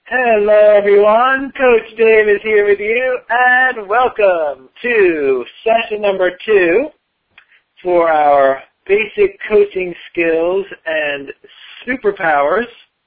Hello everyone, Coach Dave is here with you, and welcome to session number 2 for our basic coaching skills and superpowers.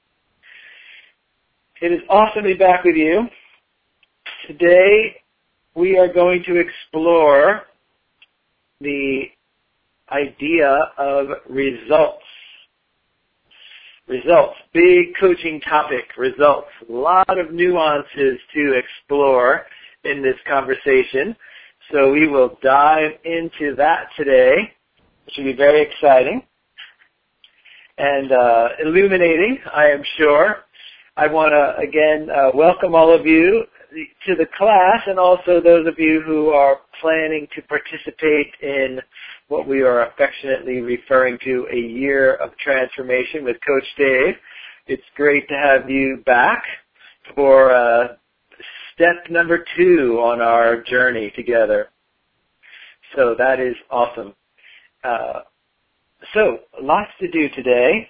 It is awesome to be back with you. Today we are going to explore the idea of results. Results, big coaching topic, results. A lot of nuances to explore in this conversation. So we will dive into that today, which will be very exciting and illuminating, I am sure. I want to, again, welcome all of you to the class, and also those of you who are planning to participate in what we are affectionately referring to a year of transformation with Coach Dave. It's great to have you back for step number 2 on our journey together. So that is awesome. So lots to do today.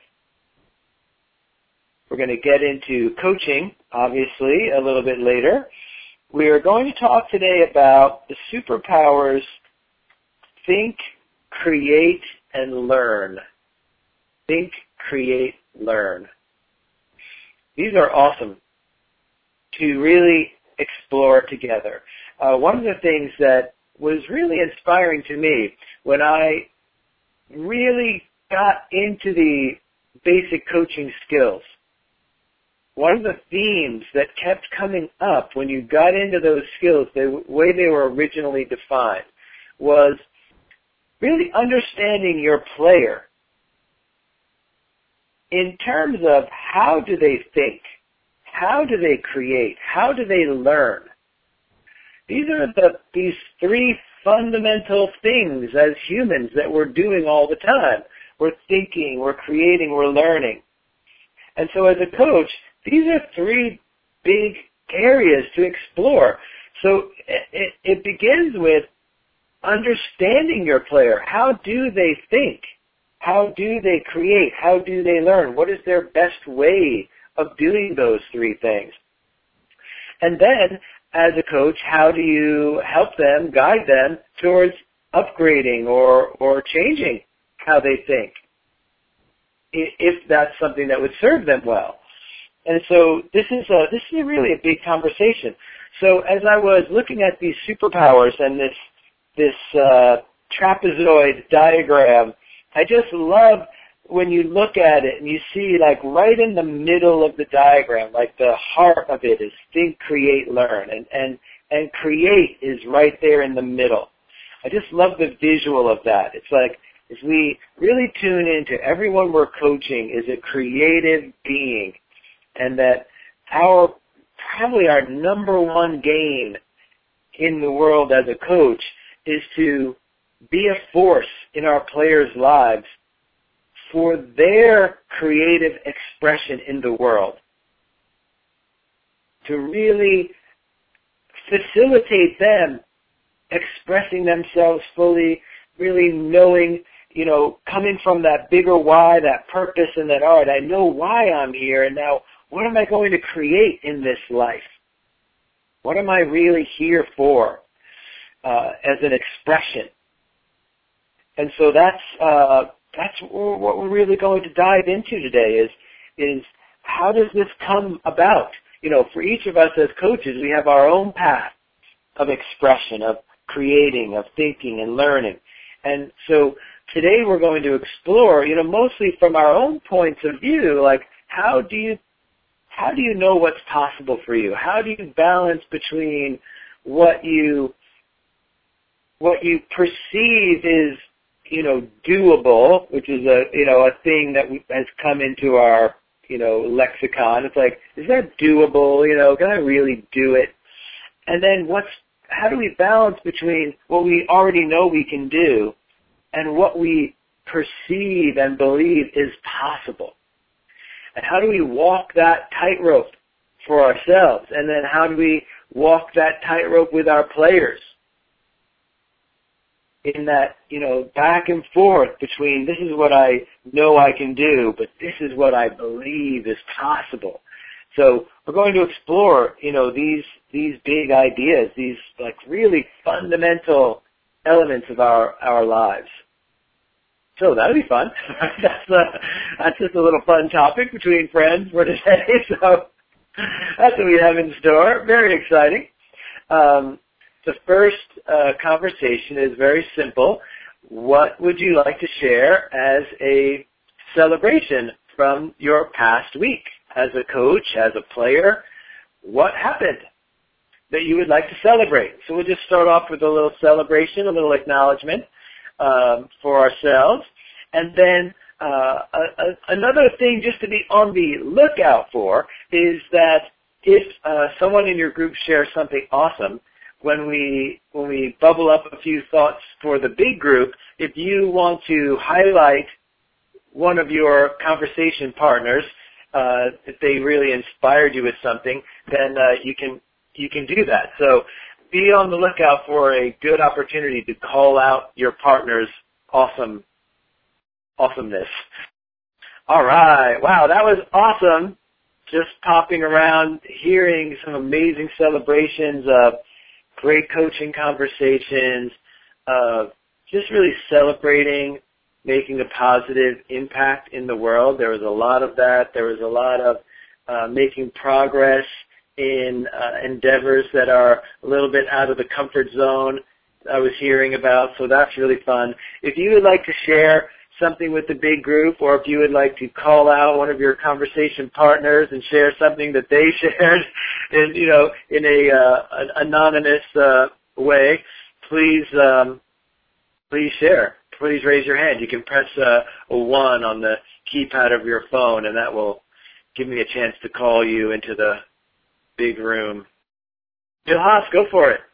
We're going to get into coaching, obviously, a little bit later. We are going to talk today about the superpowers think, create, and learn. Think, create, learn. These are awesome to really explore together. One of the things that was really inspiring to me when I really got into the basic coaching skills, one of the themes that kept coming up when you got into those skills, the way they were originally defined, was really understanding your player in terms of how do they think, how do they create, how do they learn. These are these 3 fundamental things as humans that we're doing all the time. We're thinking, we're creating, we're learning. And so as a coach, these are 3 big areas to explore. So it begins with understanding your player. How do they think? How do they create? How do they learn? What is their best way of doing those 3 things? And then, as a coach, how do you help them, guide them towards upgrading or changing how they think, if that's something that would serve them well? And so this is really a big conversation. So as I was looking at these superpowers and this trapezoid diagram, I just love when you look at it and you see, like, right in the middle of the diagram, like the heart of it is think, create, learn, and create is right there in the middle. I just love the visual of that. It's like, as we really tune into everyone we're coaching is a creative being, and that probably our number one gain in the world as a coach is to be a force in our players' lives for their creative expression in the world. To really facilitate them expressing themselves fully, really knowing, coming from that bigger why, that purpose, and that, all right, I know why I'm here, and now what am I going to create in this life? What am I really here for as an expression? And so that's what we're really going to dive into today is how does this come about? For each of us as coaches, we have our own path of expression, of creating, of thinking and learning. And so today we're going to explore, mostly from our own points of view, like how do you know what's possible for you? How do you balance between what you perceive is, doable, which is a thing that has come into our, lexicon. It's like, is that doable? Can I really do it? And then how do we balance between what we already know we can do and what we perceive and believe is possible? And how do we walk that tightrope for ourselves? And then how do we walk that tightrope with our players? In that, back and forth between this is what I know I can do, but this is what I believe is possible. So we're going to explore, these big ideas, these like really fundamental elements of our lives. So that'll be fun. That's just a little fun topic between friends for today. So that's what we have in store. Very exciting. The first conversation is very simple. What would you like to share as a celebration from your past week? As a coach, as a player, what happened that you would like to celebrate? So we'll just start off with a little celebration, a little acknowledgement for ourselves. And then another thing just to be on the lookout for is that if someone in your group shares something awesome, when we bubble up a few thoughts for the big group, if you want to highlight one of your conversation partners, if they really inspired you with something, then you can do that. So be on the lookout for a good opportunity to call out your partner's awesomeness. All right. Wow, that was awesome. Just popping around, hearing some amazing celebrations of great coaching conversations, just really celebrating making a positive impact in the world. There was a lot of that. There was a lot of making progress in endeavors that are a little bit out of the comfort zone I was hearing about, so that's really fun. If you would like to share something with the big group, or if you would like to call out one of your conversation partners and share something that they shared in an anonymous way, please share. Please raise your hand. You can press a 1 on the keypad of your phone, and that will give me a chance to call you into the big room. Jill Haas, go for it.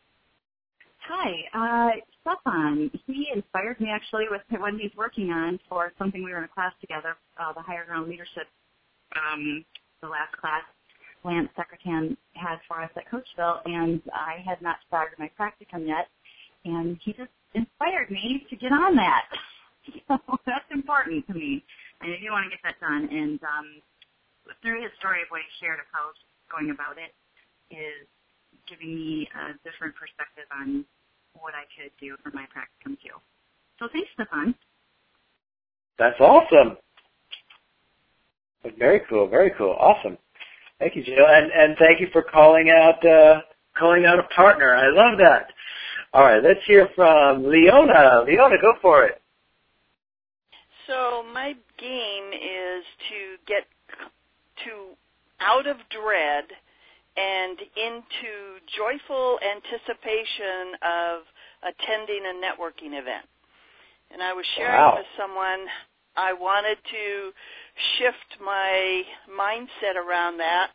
Hi, Stefan. He inspired me actually with what he's working on for something we were in a class together, the Higher Ground Leadership, the last class Lance Secretan had for us at Coachville, and I had not started my practicum yet, and he just inspired me to get on that. So that's important to me, and I do want to get that done. And through his story of what he shared of how he's going about it is giving me a different perspective on what I could do for my practicum too. So thanks, Stefan. That's awesome. Very cool, very cool. Awesome. Thank you, Jill. And thank you for calling out a partner. I love that. All right, let's hear from Leona. Leona, go for it. So my game is to get out of dread and into joyful anticipation of attending a networking event. And I was sharing with someone I wanted to shift my mindset around that.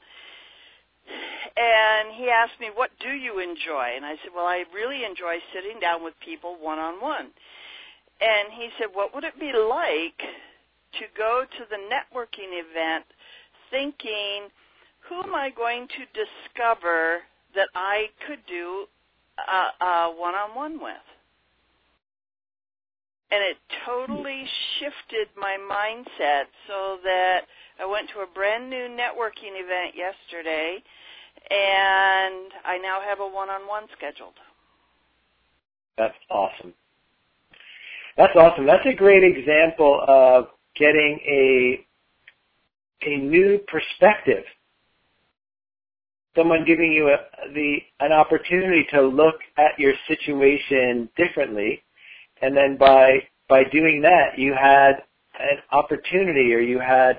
And he asked me, what do you enjoy? And I said, well, I really enjoy sitting down with people one-on-one. And he said, what would it be like to go to the networking event thinking, who am I going to discover that I could do a one-on-one with? And it totally shifted my mindset so that I went to a brand new networking event yesterday, and I now have a one-on-one scheduled. That's awesome. That's awesome. That's a great example of getting a new perspective. Someone giving you an opportunity to look at your situation differently, and then by doing that, you had an opportunity, or you had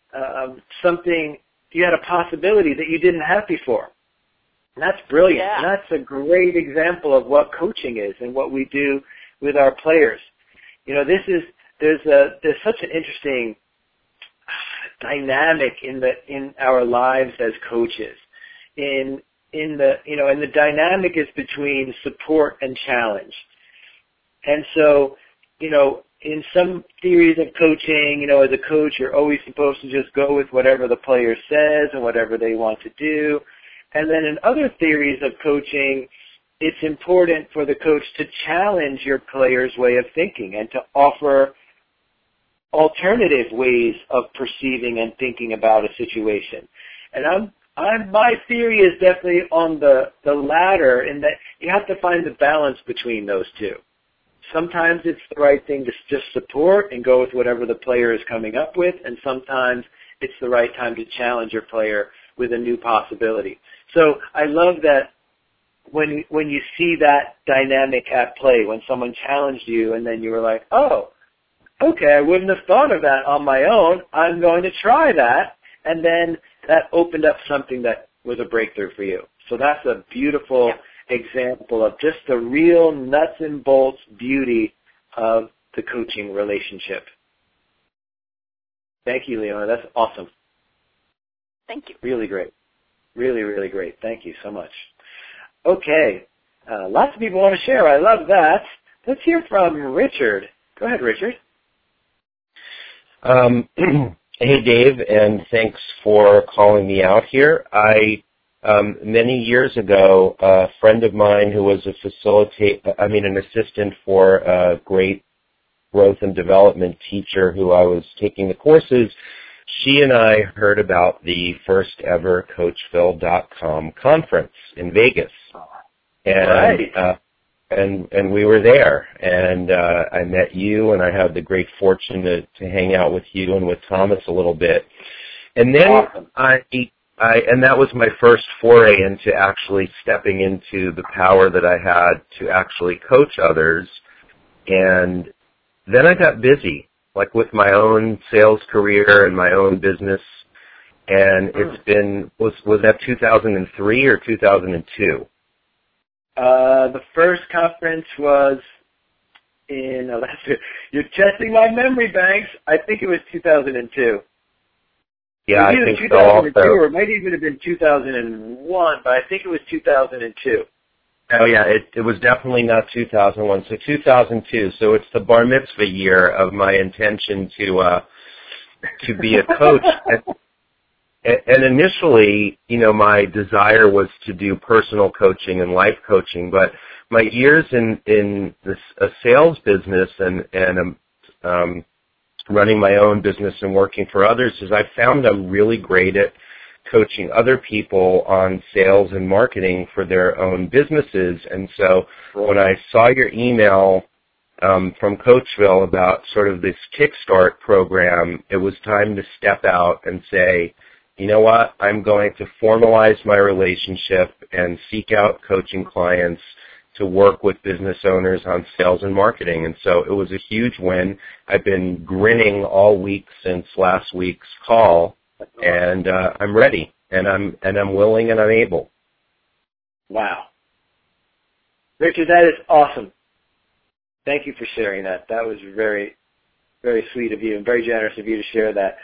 you had a possibility that you didn't have before. And that's brilliant. Yeah. And that's a great example of what coaching is and what we do with our players. There's such an interesting dynamic in our lives as coaches. And the dynamic is between support and challenge. And so, in some theories of coaching, as a coach, you're always supposed to just go with whatever the player says and whatever they want to do. And then in other theories of coaching, it's important for the coach to challenge your player's way of thinking and to offer alternative ways of perceiving and thinking about a situation. And my theory is definitely on the latter, in that you have to find the balance between those two. Sometimes it's the right thing to just support and go with whatever the player is coming up with, and sometimes it's the right time to challenge your player with a new possibility. So I love that when you see that dynamic at play, when someone challenged you and then you were like, oh, okay, I wouldn't have thought of that on my own. I'm going to try that. And then that opened up something that was a breakthrough for you. So that's a beautiful example of just the real nuts and bolts beauty of the coaching relationship. Thank you, Leona. That's awesome. Thank you. Really great. Really, really great. Thank you so much. Okay. Lots of people want to share. I love that. Let's hear from Richard. Go ahead, Richard. Hey, Dave, and thanks for calling me out here. Many years ago, a friend of mine who was an assistant for a great growth and development teacher who I was taking the courses, she and I heard about the first ever CoachPhil.com conference in Vegas. And we were there, and I met you, and I had the great fortune to hang out with you and with Thomas a little bit. And then awesome. And that was my first foray into actually stepping into the power that I had to actually coach others. And then I got busy, like with my own sales career and my own business. And it's been, was that 2003 or 2002? The first conference was you're testing my memory banks. I think it was 2002. Yeah, I think 2002, so also. Or it might even have been 2001, but I think it was 2002. Oh, yeah, it was definitely not 2001, so 2002. So it's the bar mitzvah year of my intention to be a coach. And initially, my desire was to do personal coaching and life coaching, but my years in a sales business and running my own business and working for others is I found I'm really great at coaching other people on sales and marketing for their own businesses. And so when I saw your email from CoachPhil about sort of this Kickstart program, it was time to step out and say, you know what, I'm going to formalize my relationship and seek out coaching clients to work with business owners on sales and marketing. And so it was a huge win. I've been grinning all week since last week's call, and I'm ready, and I'm willing, and I'm able. Wow. Richard, that is awesome. Thank you for sharing that. That was very, very sweet of you and very generous of you to share that.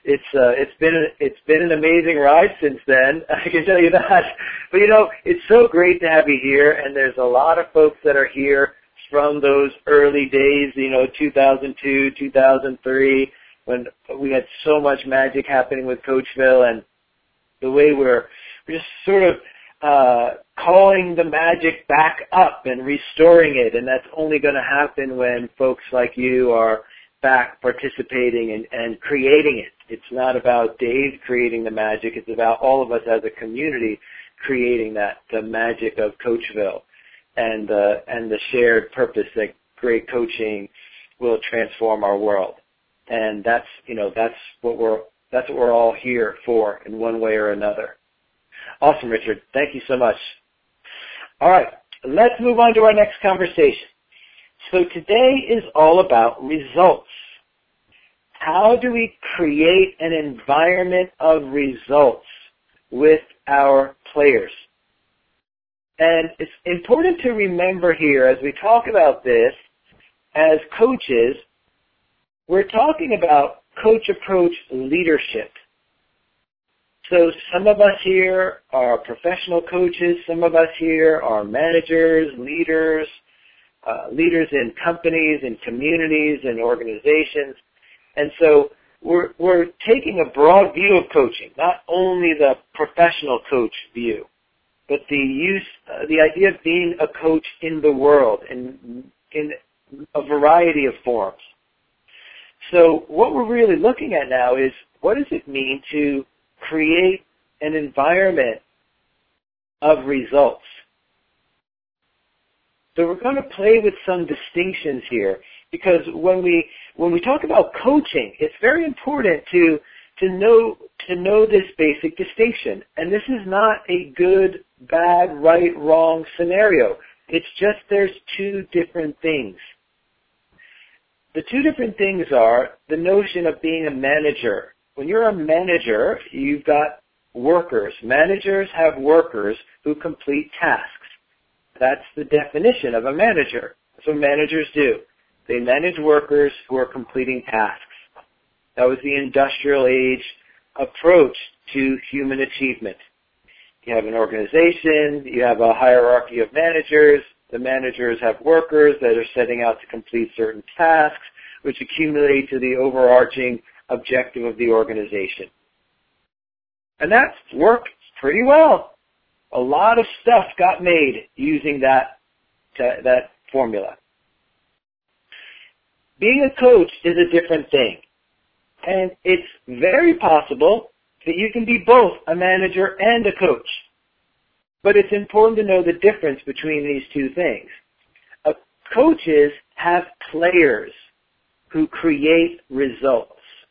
It's been an amazing ride since then. I can tell you that. But it's so great to have you here, and there's a lot of folks that are here from those early days, 2002, 2003, when we had so much magic happening with CoachPhil, and the way we're just sort of calling the magic back up and restoring it, and that's only going to happen when folks like you are back participating and creating it. It's not about Dave creating the magic. It's about all of us as a community creating the magic of CoachPhil and the shared purpose that great coaching will transform our world. And that's what we're all here for in one way or another. Awesome, Richard. Thank you so much. All right, let's move on to our next conversation. So today is all about results. How do we create an environment of results with our players? And it's important to remember here as we talk about this, as coaches, we're talking about coach approach leadership. So some of us here are professional coaches, some of us here are managers, leaders in companies, in communities, in organizations. And so we're taking a broad view of coaching, not only the professional coach view, but the idea of being a coach in the world in a variety of forms. So what we're really looking at now is, what does it mean to create an environment of results. So we're going to play with some distinctions here, because when we talk about coaching, it's very important to know this basic distinction. And this is not a good, bad, right, wrong scenario. It's just there's two different things. The two different things are the notion of being a manager. When you're a manager, you've got workers. Managers have workers who complete tasks. That's the definition of a manager. That's what managers do. They manage workers who are completing tasks. That was the industrial age approach to human achievement. You have an organization, you have a hierarchy of managers. The managers have workers that are setting out to complete certain tasks, which accumulate to the overarching objective of the organization. And that's worked pretty well. A lot of stuff got made using that formula. Being a coach is a different thing. And it's very possible that you can be both a manager and a coach. But it's important to know the difference between these two things. Coaches have players who create results.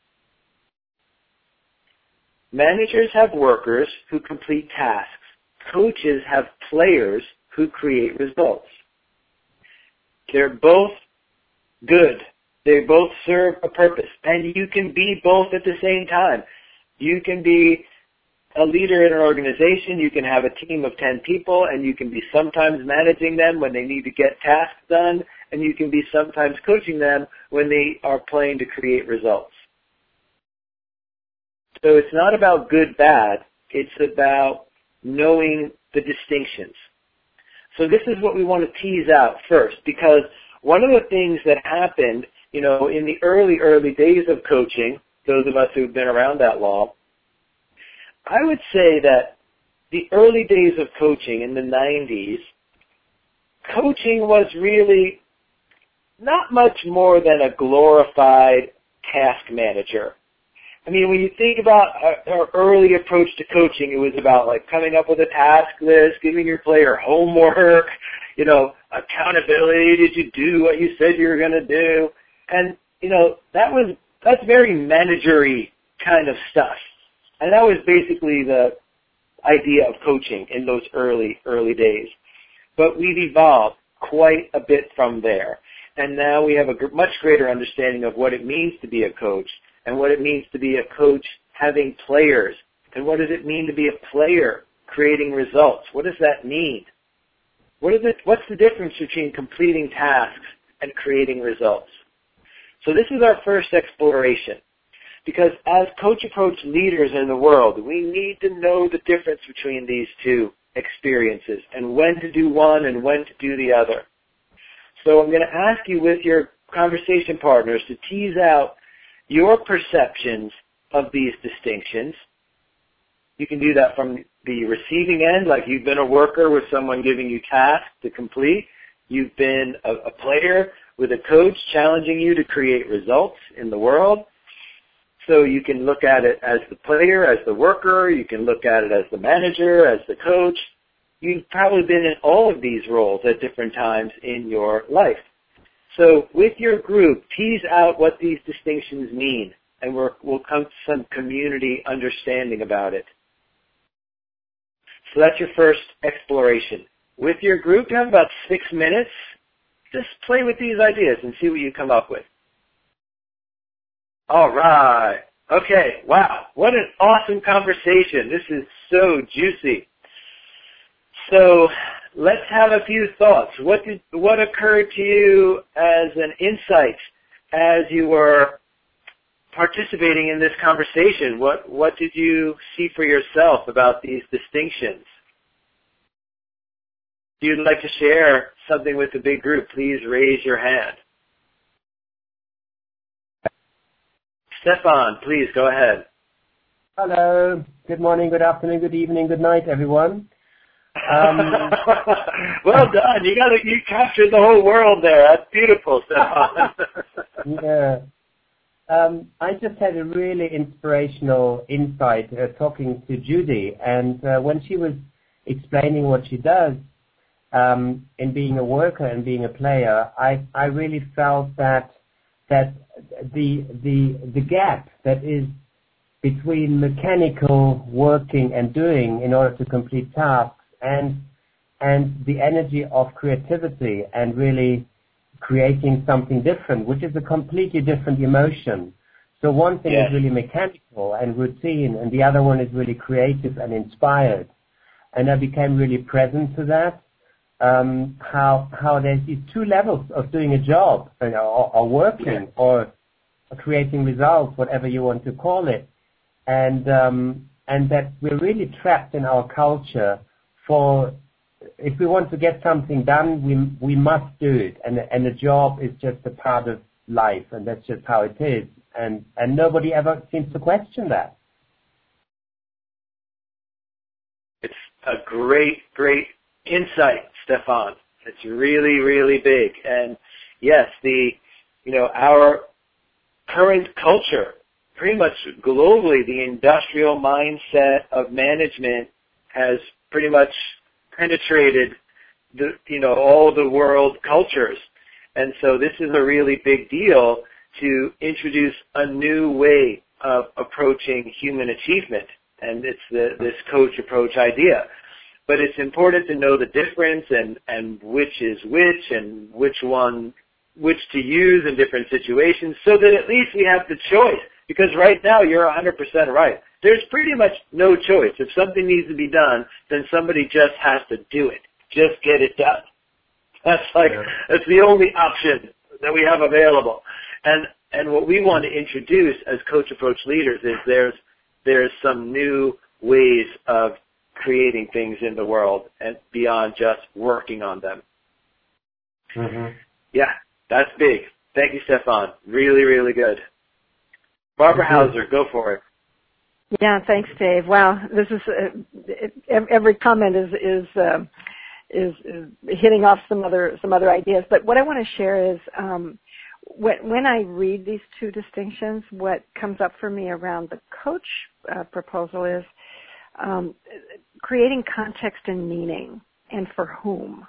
Managers have workers who complete tasks. Coaches have players who create results. They're both good. They both serve a purpose. And you can be both at the same time. You can be a leader in an organization. You can have a team of 10 people, and you can be sometimes managing them when they need to get tasks done, and you can be sometimes coaching them when they are playing to create results. So it's not about good, bad. It's about knowing the distinctions. So this is what we want to tease out first, because one of the things that happened, in the early days of coaching, those of us who've been around that long, I would say that the early days of coaching in the 90s, coaching was really not much more than a glorified task manager. I mean, when you think about our early approach to coaching, it was about like coming up with a task list, giving your player homework, accountability. Did you do what you said you were going to do? And, that's very managery kind of stuff. And that was basically the idea of coaching in those early days. But we've evolved quite a bit from there. And now we have a much greater understanding of what it means to be a coach, and what it means to be a coach having players, and what does it mean to be a player creating results? What does that mean? What's the difference between completing tasks and creating results? So this is our first exploration, because as coach approach leaders in the world, we need to know the difference between these two experiences and when to do one and when to do the other. So I'm going to ask you with your conversation partners to tease out your perceptions of these distinctions. You can do that from the receiving end, like you've been a worker with someone giving you tasks to complete. You've been a player with a coach challenging you to create results in the world. So you can look at it as the player, as the worker. You can look at it as the manager, as the coach. You've probably been in all of these roles at different times in your life. So with your group, tease out what these distinctions mean, and we'll come to some community understanding about it. So that's your first exploration. With your group, you have about 6 minutes. Just play with these ideas and see what you come up with. All right. Okay. Wow. What an awesome conversation. This is so juicy. So let's have a few thoughts. What occurred to you as an insight as you were participating in this conversation? What did you see for yourself about these distinctions? If you'd like to share something with the big group, please raise your hand. Stefan, please go ahead. Hello. Good morning, good afternoon, good evening, good night, everyone. Well done. You captured the whole world there. That's beautiful, Stefan. Yeah. I just had a really inspirational insight talking to Judy, and when she was explaining what she does in being a worker and being a player, I really felt that the gap that is between mechanical working and doing in order to complete tasks and the energy of creativity and really creating something different, which is a completely different emotion. So one thing is really mechanical and routine, and the other one is really creative and inspired. And I became really present to that, how there's these two levels of doing a job, or working, or creating results, whatever you want to call it. And that we're really trapped in our culture if we want to get something done, we must do it, and the job is just a part of life, and that's just how it is, and nobody ever seems to question that. It's a great insight, Stefan. It's really, really big, and yes, our current culture, pretty much globally, the industrial mindset of management has pretty much penetrated all the world cultures. And so this is a really big deal to introduce a new way of approaching human achievement. And it's this coach approach idea. But it's important to know the difference and which is which and which to use in different situations, so that at least we have the choice. Because right now you're 100% right. There's pretty much no choice. If something needs to be done, then somebody just has to do it. Just get it done. That's the only option that we have available. And what we want to introduce as coach approach leaders is there's some new ways of creating things in the world and beyond just working on them. Mm-hmm. Yeah, that's big. Thank you, Stefan. Really, really good. Barbara Hauser, go for it. Yeah, thanks, Dave. Wow, this is every comment is hitting off some other ideas. But what I want to share is when I read these two distinctions, what comes up for me around the coach proposal is creating context and meaning, and for whom.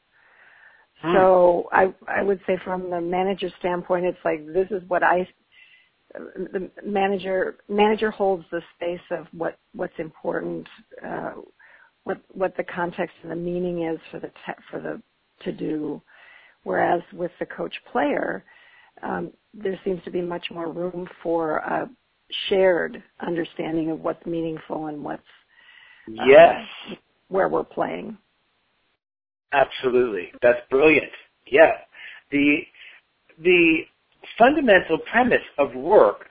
So I would say from the manager standpoint, it's like this is what the manager holds the space of what's important, what the context and the meaning is for the to do, whereas with the coach player, there seems to be much more room for a shared understanding of what's meaningful and what's where we're playing. Absolutely, that's brilliant. Yeah, the fundamental premise of work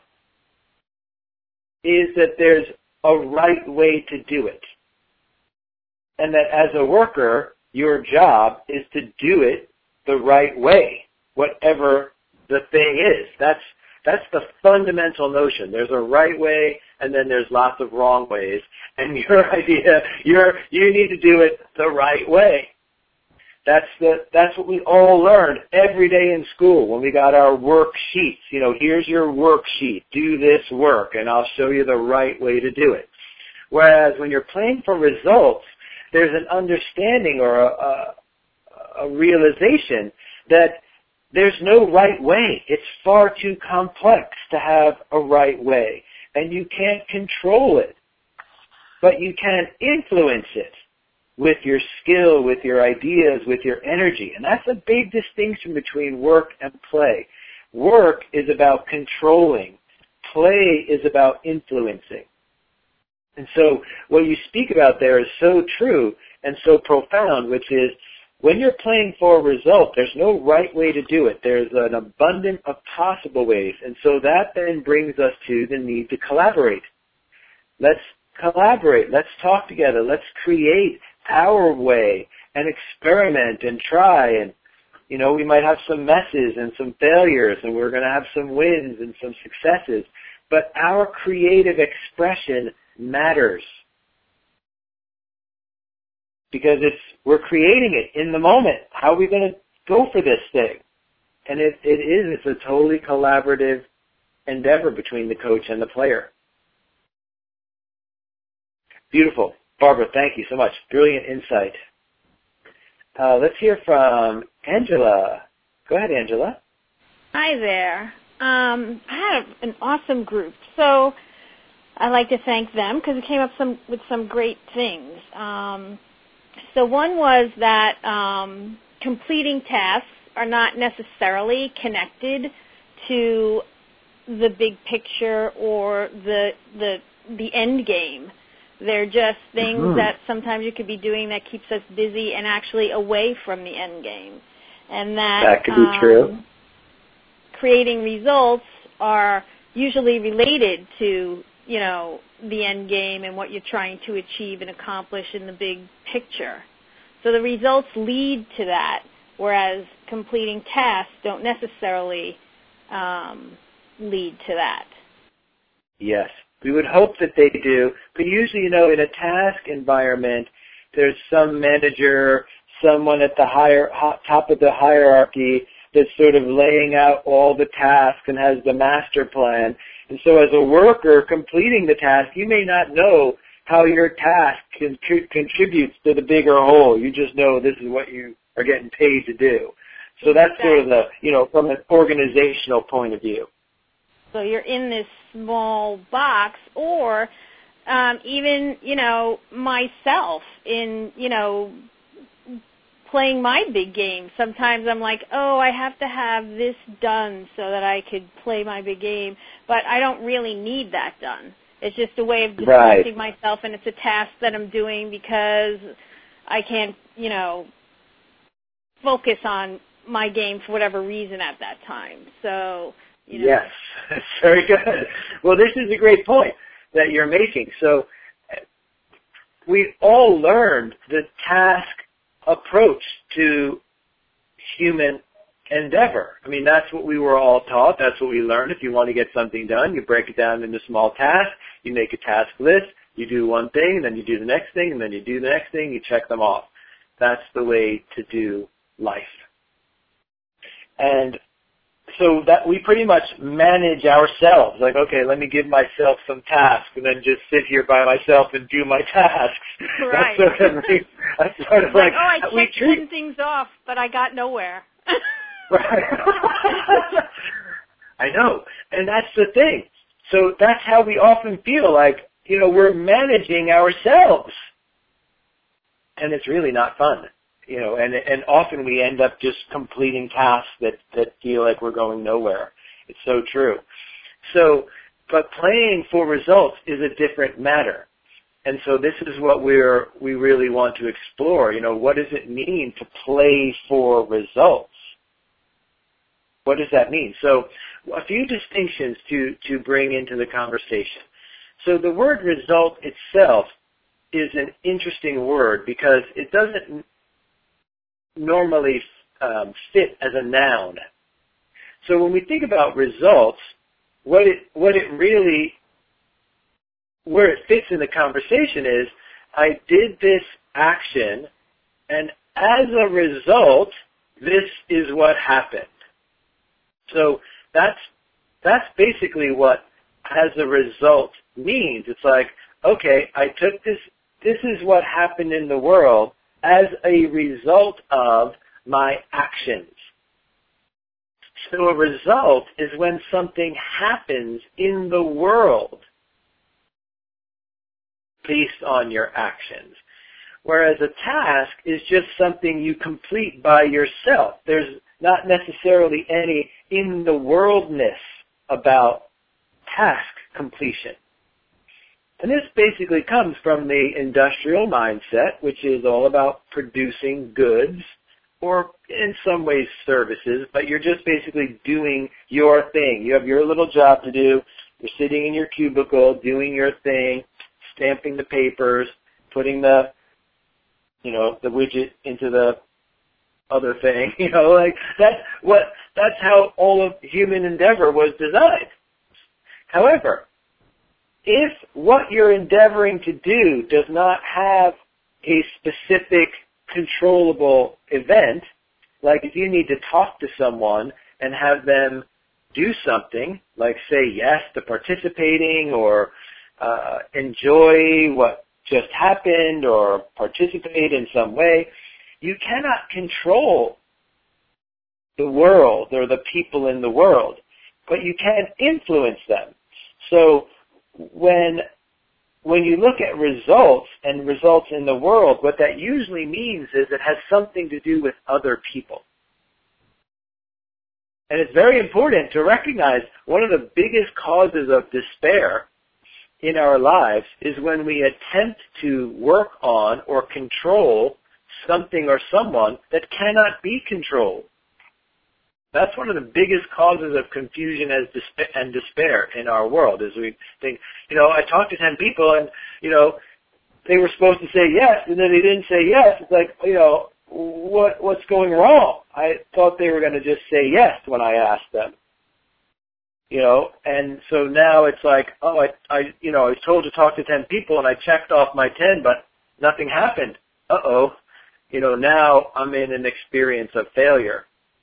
is that there's a right way to do it. And that as a worker, your job is to do it the right way, whatever the thing is. That's the fundamental notion. There's a right way, and then there's lots of wrong ways. And your idea, you need to do it the right way. That's what we all learned every day in school when we got our worksheets. Here's your worksheet. Do this work, and I'll show you the right way to do it. Whereas when you're playing for results, there's an understanding or a realization that there's no right way. It's far too complex to have a right way, and you can't control it, but you can influence it with your skill, with your ideas, with your energy. And that's a big distinction between work and play. Work is about controlling. Play is about influencing. And so what you speak about there is so true and so profound, which is when you're playing for a result, there's no right way to do it. There's an abundance of possible ways. And so that then brings us to the need to collaborate. Let's collaborate. Let's talk together. Let's create our way and experiment and try. And, we might have some messes and some failures, and we're going to have some wins and some successes. But our creative expression matters because we're creating it in the moment. How are we going to go for this thing? And it's a totally collaborative endeavor between the coach and the player. Beautiful. Barbara, thank you so much. Brilliant insight. Let's hear from Angela. Go ahead, Angela. Hi there. I had an awesome group, so I'd like to thank them because it came up with some great things. So one was that completing tasks are not necessarily connected to the big picture or the end game. They're just things that sometimes you could be doing that keeps us busy and actually away from the end game. And that could be true. Creating results are usually related to, the end game and what you're trying to achieve and accomplish in the big picture. So the results lead to that, whereas completing tasks don't necessarily lead to that. Yes. We would hope that they do, but usually, in a task environment, there's some manager, someone at the top of the hierarchy that's sort of laying out all the tasks and has the master plan. And so as a worker completing the task, you may not know how your task contributes to the bigger whole. You just know this is what you are getting paid to do. So that's sort of the, from an organizational point of view. So you're in this small box, or even, myself in, playing my big game. Sometimes I'm like, I have to have this done so that I could play my big game, but I don't really need that done. It's just a way of distracting myself, and it's a task that I'm doing because I can't, focus on my game for whatever reason at that time. So, Yes, that's very good. Well, this is a great point that you're making. So we all learned the task approach to human endeavor. I mean, that's what we were all taught. That's what we learned. If you want to get something done, you break it down into small tasks. You make a task list. You do one thing, and then you do the next thing, and then you do the next thing. You check them off. That's the way to do life. And so that we pretty much manage ourselves. Like, okay, let me give myself some tasks and then just sit here by myself and do my tasks. Right. That's sort of like I checked 10 things off, but I got nowhere. Right. I know. And that's the thing. So that's how we often feel like, we're managing ourselves. And it's really not fun. And often we end up just completing tasks that feel like we're going nowhere. It's so true. So, but playing for results is a different matter. And so this is what we really want to explore. What does it mean to play for results? What does that mean? So a few distinctions to bring into the conversation. So the word result itself is an interesting word because it doesn't normally fit as a noun. So when we think about results, where it fits in the conversation is, I did this action, and as a result, this is what happened. So that's basically what as a result means. It's like, okay, I took this is what happened in the world as a result of my actions. So a result is when something happens in the world based on your actions. Whereas a task is just something you complete by yourself. There's not necessarily any in-the-worldness about task completion. And this basically comes from the industrial mindset, which is all about producing goods, or in some ways services, but you're just basically doing your thing. You have your little job to do. You're sitting in your cubicle, doing your thing, stamping the papers, putting the widget into the other thing. That's how all of human endeavor was designed. However, if what you're endeavoring to do does not have a specific controllable event, like if you need to talk to someone and have them do something, like say yes to participating or enjoy what just happened or participate in some way, you cannot control the world or the people in the world, but you can influence them. So when you look at results and results in the world, what that usually means is it has something to do with other people. And it's very important to recognize one of the biggest causes of despair in our lives is when we attempt to work on or control something or someone that cannot be controlled. That's one of the biggest causes of confusion and despair in our world, is we think, I talked to 10 people and, they were supposed to say yes, and then they didn't say yes. It's like, what's going wrong? I thought they were going to just say yes when I asked them. And so now it's like, I was told to talk to 10 people and I checked off my 10, but nothing happened. Now I'm in an experience of failure.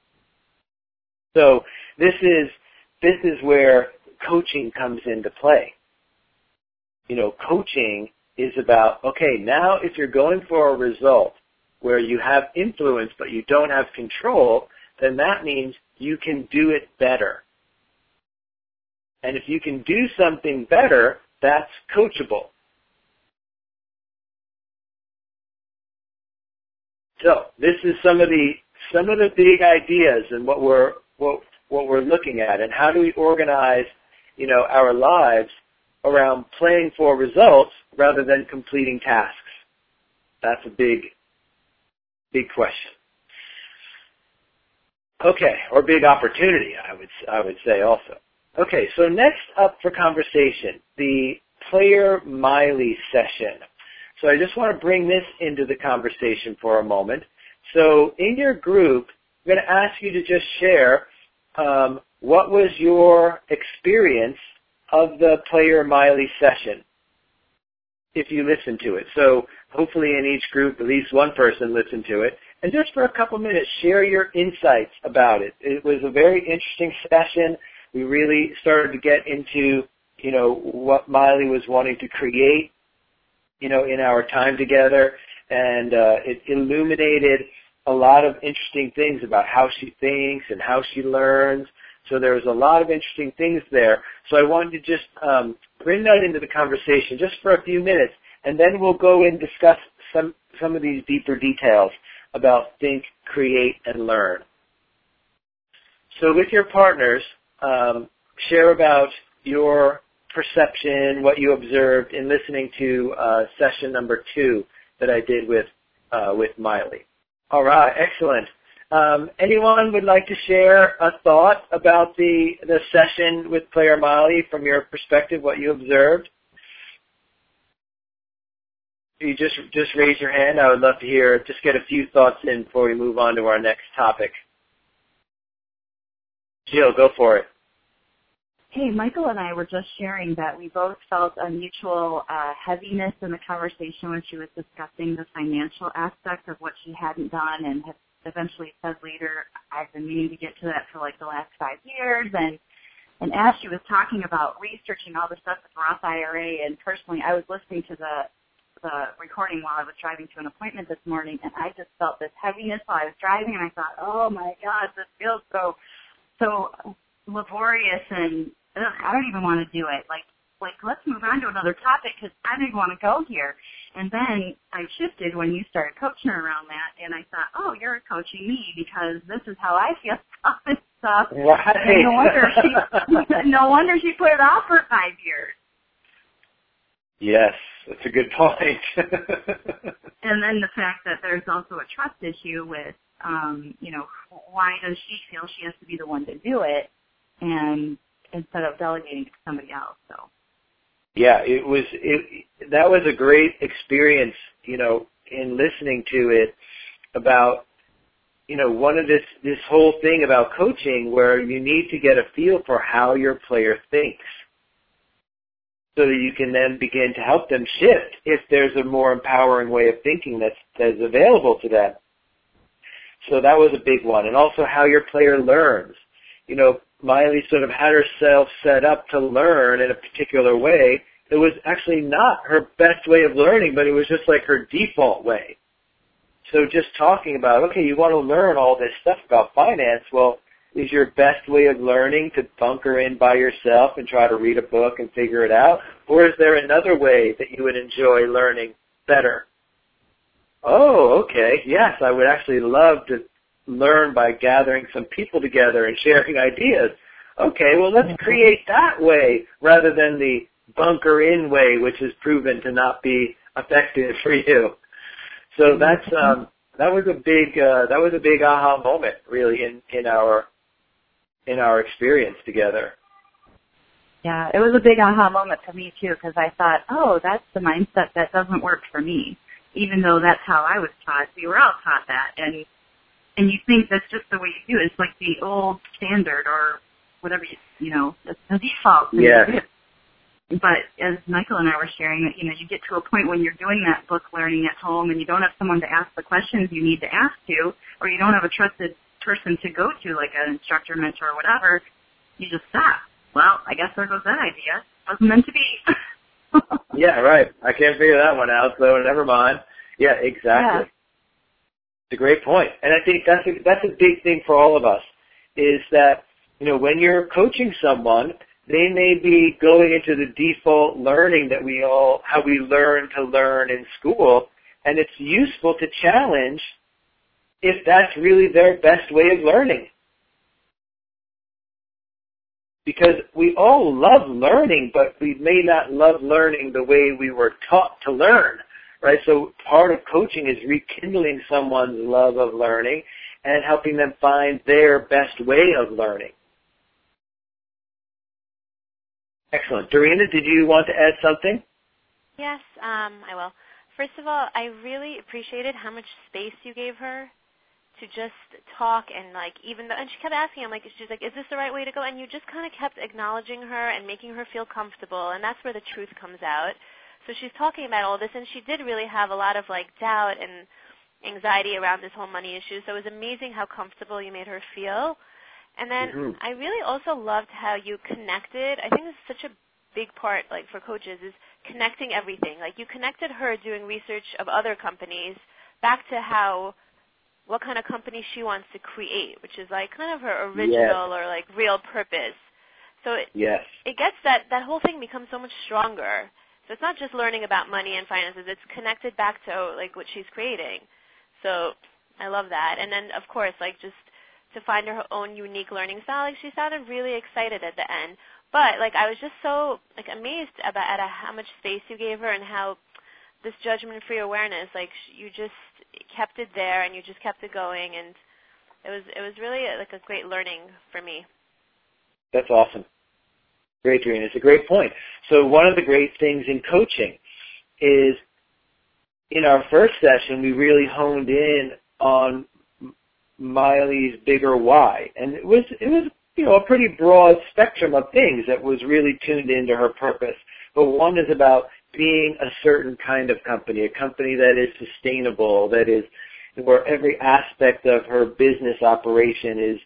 So this is where coaching comes into play. Coaching is about, okay, now if you're going for a result where you have influence but you don't have control, then that means you can do it better. And if you can do something better, that's coachable. So this is some of the big ideas and what we're looking at, and how do we organize, our lives around playing for results rather than completing tasks. That's a big question. Okay, or big opportunity, I would say also. Okay, so next up for conversation, the Player Miley session. So I just want to bring this into the conversation for a moment. So in your group, I'm going to ask you to just share what was your experience of the Player Miley session, if you listened to it. So hopefully in each group, at least one person listened to it. And just for a couple minutes, share your insights about it. It was a very interesting session. We really started to get into, what Miley was wanting to create, in our time together. And it illuminated a lot of interesting things about how she thinks and how she learns. So there was a lot of interesting things there. So I wanted to just bring that into the conversation just for a few minutes, and then we'll go and discuss some of these deeper details about think, create, and learn. So with your partners, share about your perception, what you observed in listening to session number 2 that I did with Miley. All right, excellent. Anyone would like to share a thought about the session with Player Miley from your perspective, what you observed? You just raise your hand. I would love to hear, just get a few thoughts in before we move on to our next topic. Jill, go for it. Hey, Michael and I were just sharing that we both felt a mutual heaviness in the conversation when she was discussing the financial aspect of what she hadn't done, and had eventually said later, I've been meaning to get to that for like the last 5 years. And as she was talking about researching all the stuff with Roth IRA, and personally, I was listening to the recording while I was driving to an appointment this morning, and I just felt this heaviness while I was driving, and I thought, oh my God, this feels so laborious, and I don't even want to do it. Like let's move on to another topic, because I didn't want to go here. And then I shifted when you started coaching her around that, and I thought, oh, you're coaching me because this is how I feel about this stuff. Right. And no wonder she put it off for 5 years. Yes, that's a good point. And then the fact that there's also a trust issue with, why does she feel she has to be the one to do it, and instead of delegating to somebody else? So. Yeah, that was a great experience, in listening to it about, one of this whole thing about coaching where you need to get a feel for how your player thinks so that you can then begin to help them shift if there's a more empowering way of thinking that's available to them. So that was a big one. And also how your player learns. Maile sort of had herself set up to learn in a particular way, it was actually not her best way of learning, but it was just like her default way. So just talking about, okay, you want to learn all this stuff about finance, well, is your best way of learning to bunker in by yourself and try to read a book and figure it out? Or is there another way that you would enjoy learning better? Oh, okay, yes, I would actually love to learn by gathering some people together and sharing ideas. Okay, well, let's create that way rather than the bunker in way, which has proven to not be effective for you. So that was a big aha moment, really, in our experience together. Yeah, it was a big aha moment for me too, because I thought, oh, that's the mindset that doesn't work for me, even though that's how I was taught. We were all taught that, and you think that's just the way you do it. It's like the old standard or whatever, that's the default. Yeah. But as Michael and I were sharing, that you get to a point when you're doing that book learning at home and you don't have someone to ask the questions you need to ask to, or you don't have a trusted person to go to, like an instructor, mentor, or whatever, you just stop. Well, I guess there goes that idea. Wasn't meant to be. Yeah, right. I can't figure that one out, so never mind. Yeah, exactly. Yeah. It's a great point. And I think that's a big thing for all of us, is that, when you're coaching someone, they may be going into the default learning that how we learn to learn in school, and it's useful to challenge if that's really their best way of learning. Because we all love learning, but we may not love learning the way we were taught to learn, right? So part of coaching is rekindling someone's love of learning and helping them find their best way of learning. Excellent. Dorina, did you want to add something? Yes, I will. First of all, I really appreciated how much space you gave her to just talk and and she kept asking, she's like, is this the right way to go? And you just kind of kept acknowledging her and making her feel comfortable, and that's where the truth comes out. So she's talking about all this, and she did really have a lot of doubt and anxiety around this whole money issue. So it was amazing how comfortable you made her feel. And then I really also loved how you connected. I think this is such a big part, for coaches, is connecting everything. You connected her doing research of other companies back to what kind of company she wants to create, which is kind of her original or real purpose. So it gets that whole thing becomes so much stronger. So it's not just learning about money and finances. It's connected back to what she's creating. So I love that. And then, of course, just to find her own unique learning style. She sounded really excited at the end. But, I was just so, amazed at how much space you gave her and how this judgment-free awareness, you just kept it there and you just kept it going. And it was really, a great learning for me. That's awesome. Great, Dorina. It's a great point. So one of the great things in coaching is in our first session, we really honed in on Maile's bigger why, and it was a pretty broad spectrum of things that was really tuned into her purpose. But one is about being a certain kind of company, a company that is sustainable, that is where every aspect of her business operation is,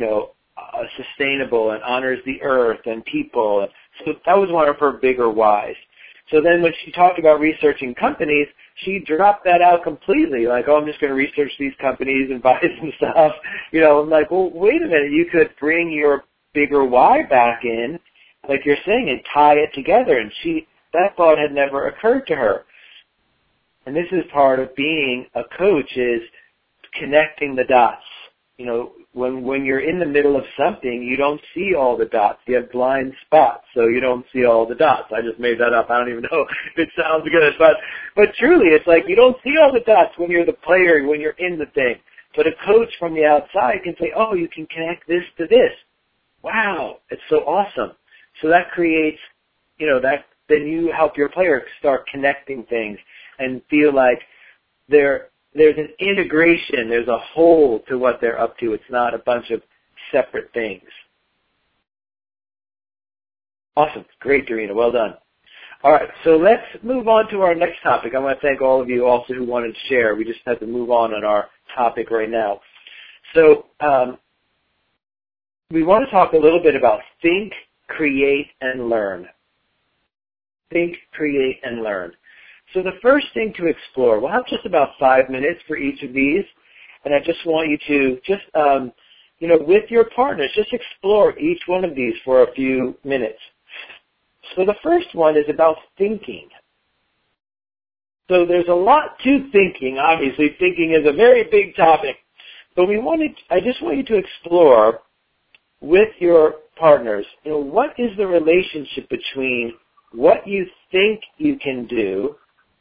sustainable and honors the earth and people. So that was one of her bigger whys. So then when she talked about researching companies, she dropped that out completely. I'm just going to research these companies and buy some stuff. I'm like, well, wait a minute. You could bring your bigger why back in, like you're saying, and tie it together. And that thought had never occurred to her. And this is part of being a coach, is connecting the dots. When you're in the middle of something, you don't see all the dots. You have blind spots, so you don't see all the dots. I just made that up. I don't even know if it sounds good. But truly, it's you don't see all the dots when you're the player, when you're in the thing. But a coach from the outside can say, oh, you can connect this to this. Wow, it's so awesome. So that creates, then you help your player start connecting things and feel like there's an integration, there's a whole to what they're up to. It's not a bunch of separate things. Awesome. Great, Dorina. Well done. All right, so let's move on to our next topic. I want to thank all of you also who wanted to share. We just had to move on our topic right now. So we want to talk a little bit about think, create, and learn. Think, create, and learn. So the first thing to explore, we'll have just about 5 minutes for each of these, and I just want you to just, with your partners, just explore each one of these for a few minutes. So the first one is about thinking. So there's a lot to thinking. Obviously, thinking is a very big topic, but I just want you to explore with your partners, what is the relationship between what you think you can do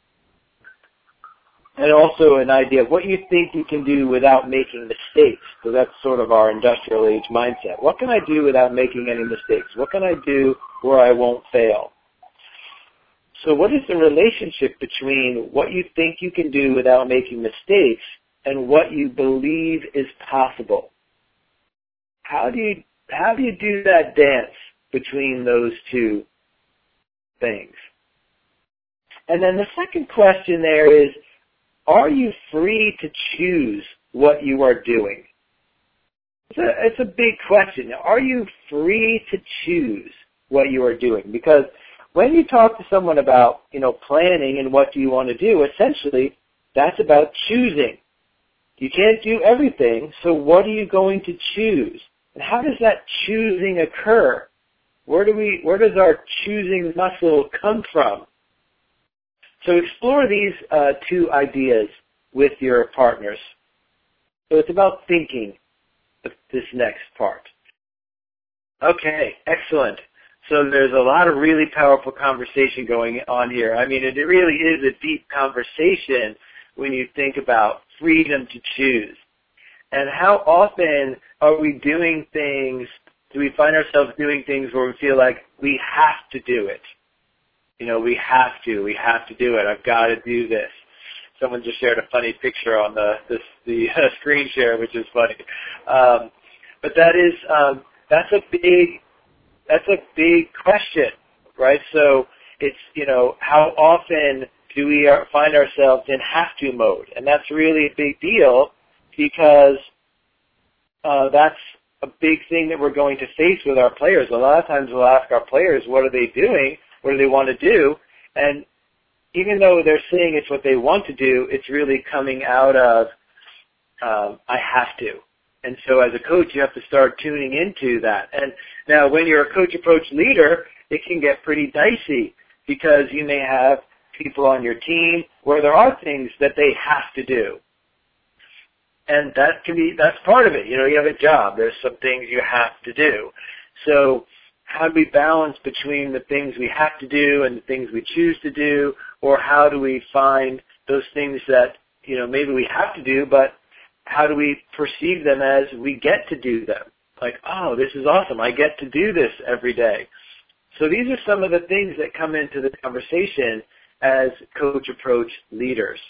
and also an idea of what you think you can do without making mistakes. So that's sort of our industrial age mindset. What can I do without making any mistakes? What can I do where I won't fail? So what is the relationship between what you think you can do without making mistakes and what you believe is possible? How do you do that dance between those two things? And then the second question there is, are you free to choose what you are doing? It's a big question. Are you free to choose what you are doing? Because when you talk to someone about, planning and what do you want to do, essentially that's about choosing. You can't do everything, so what are you going to choose? And how does that choosing occur? Where does our choosing muscle come from? So explore these two ideas with your partners. So it's about thinking, this next part. Okay, excellent. So there's a lot of really powerful conversation going on here. I mean, it really is a deep conversation when you think about freedom to choose. And how often are we doing things, do we find ourselves doing things where we feel like we have to do it? We have to do it. I've got to do this. Someone just shared a funny picture on the screen share, which is funny. But that's a big question, right? So it's, how often do we find ourselves in have-to mode? And that's really a big deal because that's a big thing that we're going to face with our players. A lot of times we'll ask our players, what are they doing? What do they want to do? And even though they're saying it's what they want to do, it's really coming out of, I have to. And so as a coach, you have to start tuning into that. And now when you're a coach approach leader, it can get pretty dicey because you may have people on your team where there are things that they have to do. And that's part of it. You have a job. There's some things you have to do. So how do we balance between the things we have to do and the things we choose to do, or how do we find those things that, maybe we have to do, but how do we perceive them as we get to do them? Like, oh, this is awesome. I get to do this every day. So these are some of the things that come into the conversation as coach approach leaders.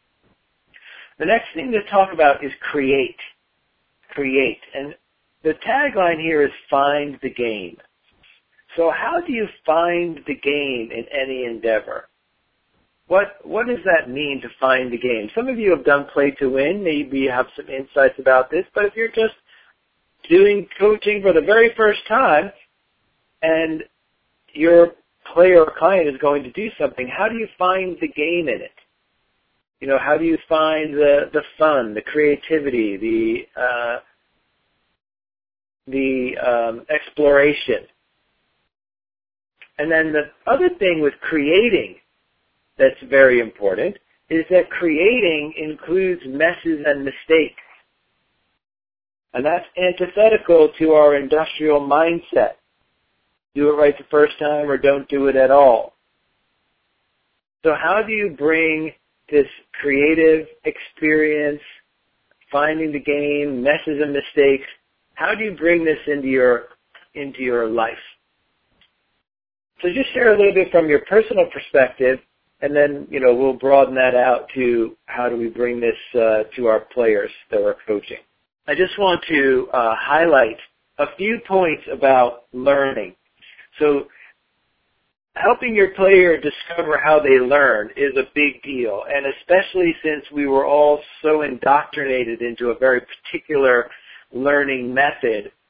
The next thing to talk about is create. Create. And the tagline here is find the game. So how do you find the game in any endeavor? What does that mean to find the game? Some of you have done play to win. Maybe you have some insights about this. But if you're just doing coaching for the very first time and your player or client is going to do something, how do you find the game in it? How do you find the fun, the creativity, the exploration? And then the other thing with creating that's very important is that creating includes messes and mistakes. And that's antithetical to our industrial mindset. Do it right the first time or don't do it at all. So how do you bring this creative experience, finding the game, messes and mistakes, how do you bring this into your life? So just share a little bit from your personal perspective, and then, we'll broaden that out to how do we bring this to our players that we're coaching. I just want to highlight a few points about learning. So helping your player discover how they learn is a big deal, and especially since we were all so indoctrinated into a very particular learning method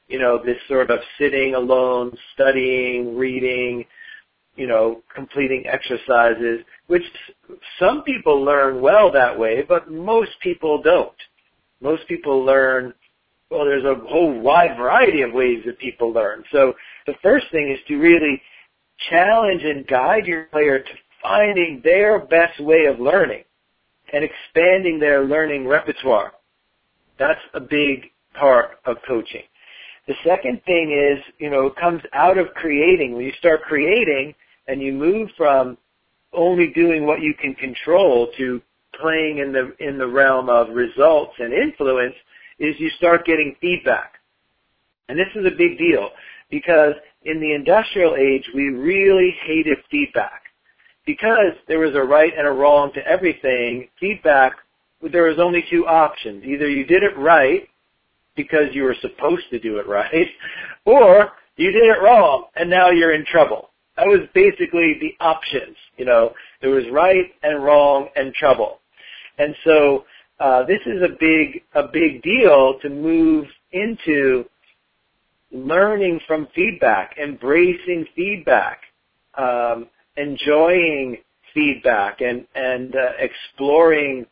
this sort of sitting alone, studying, reading, completing exercises, which some people learn well that way, but most people don't. Most people learn, well, there's a whole wide variety of ways that people learn. So the first thing is to really challenge and guide your player to finding their best way of learning and expanding their learning repertoire. That's a big part of coaching. The second thing is, it comes out of creating. When you start creating and you move from only doing what you can control to playing in the realm of results and influence, is you start getting feedback. And this is a big deal because in the industrial age, we really hated feedback. Because there was a right and a wrong to everything, feedback, there was only two options. Either you did it right because you were supposed to do it right, or you did it wrong and now you're in trouble. That was basically the options. There was right and wrong and trouble. And so this is a big deal to move into learning from feedback, embracing feedback, enjoying feedback, and exploring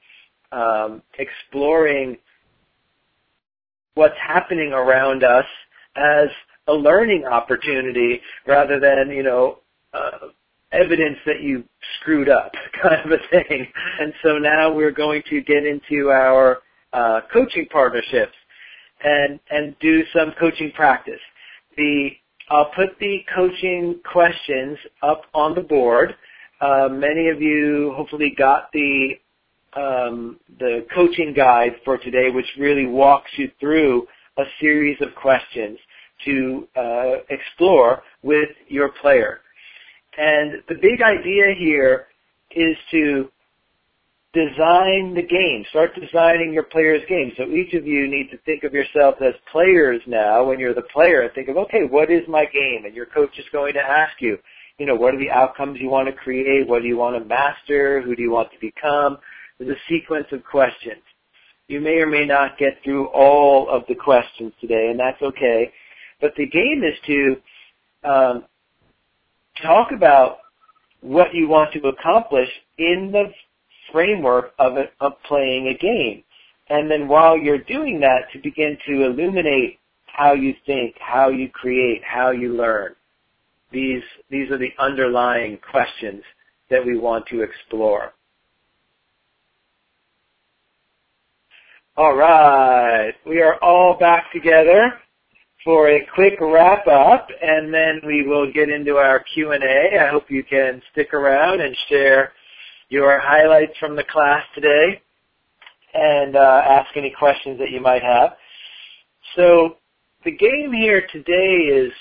what's happening around us as a learning opportunity rather than evidence that you screwed up, kind of a thing. And so now we're going to get into our coaching partnerships and do some coaching practice. I'll put the coaching questions up on the board. Many of you hopefully got the coaching guide for today, which really walks you through a series of questions to explore with your player. And the big idea here is to design the game. Start designing your player's game. So each of you need to think of yourself as players now. When you're the player, think of, okay, what is my game? And your coach is going to ask you, what are the outcomes you want to create? What do you want to master? Who do you want to become? There's a sequence of questions. You may or may not get through all of the questions today, and that's okay. But the game is to talk about what you want to accomplish in the framework of playing a game. And then while you're doing that, to begin to illuminate how you think, how you create, how you learn. These are the underlying questions that we want to explore. All right, we are all back together for a quick wrap up, and then we will get into our Q&A. I hope you can stick around and share your highlights from the class today and ask any questions that you might have. So the game here today is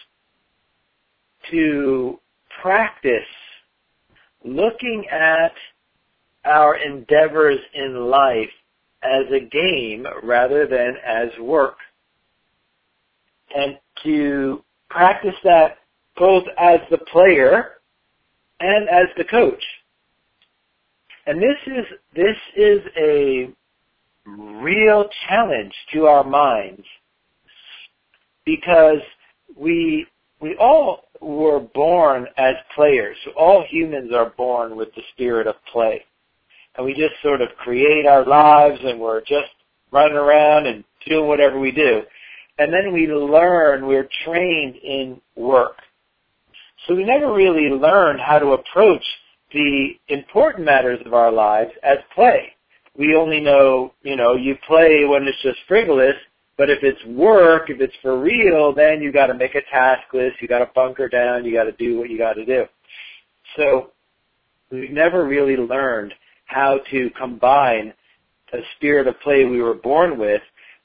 to practice looking at our endeavors in life as a game rather than as work. And to practice that both as the player and as the coach. And this is a real challenge to our minds because we all were born as players. So all humans are born with the spirit of play. And we just sort of create our lives and we're just running around and doing whatever we do. And then we learn, we're trained in work. So we never really learned how to approach the important matters of our lives as play. We only know, you play when it's just frivolous, but if it's work, if it's for real, then you got to make a task list, you got to bunker down, you got to do what you got to do. So we've never really learned how to combine the spirit of play we were born with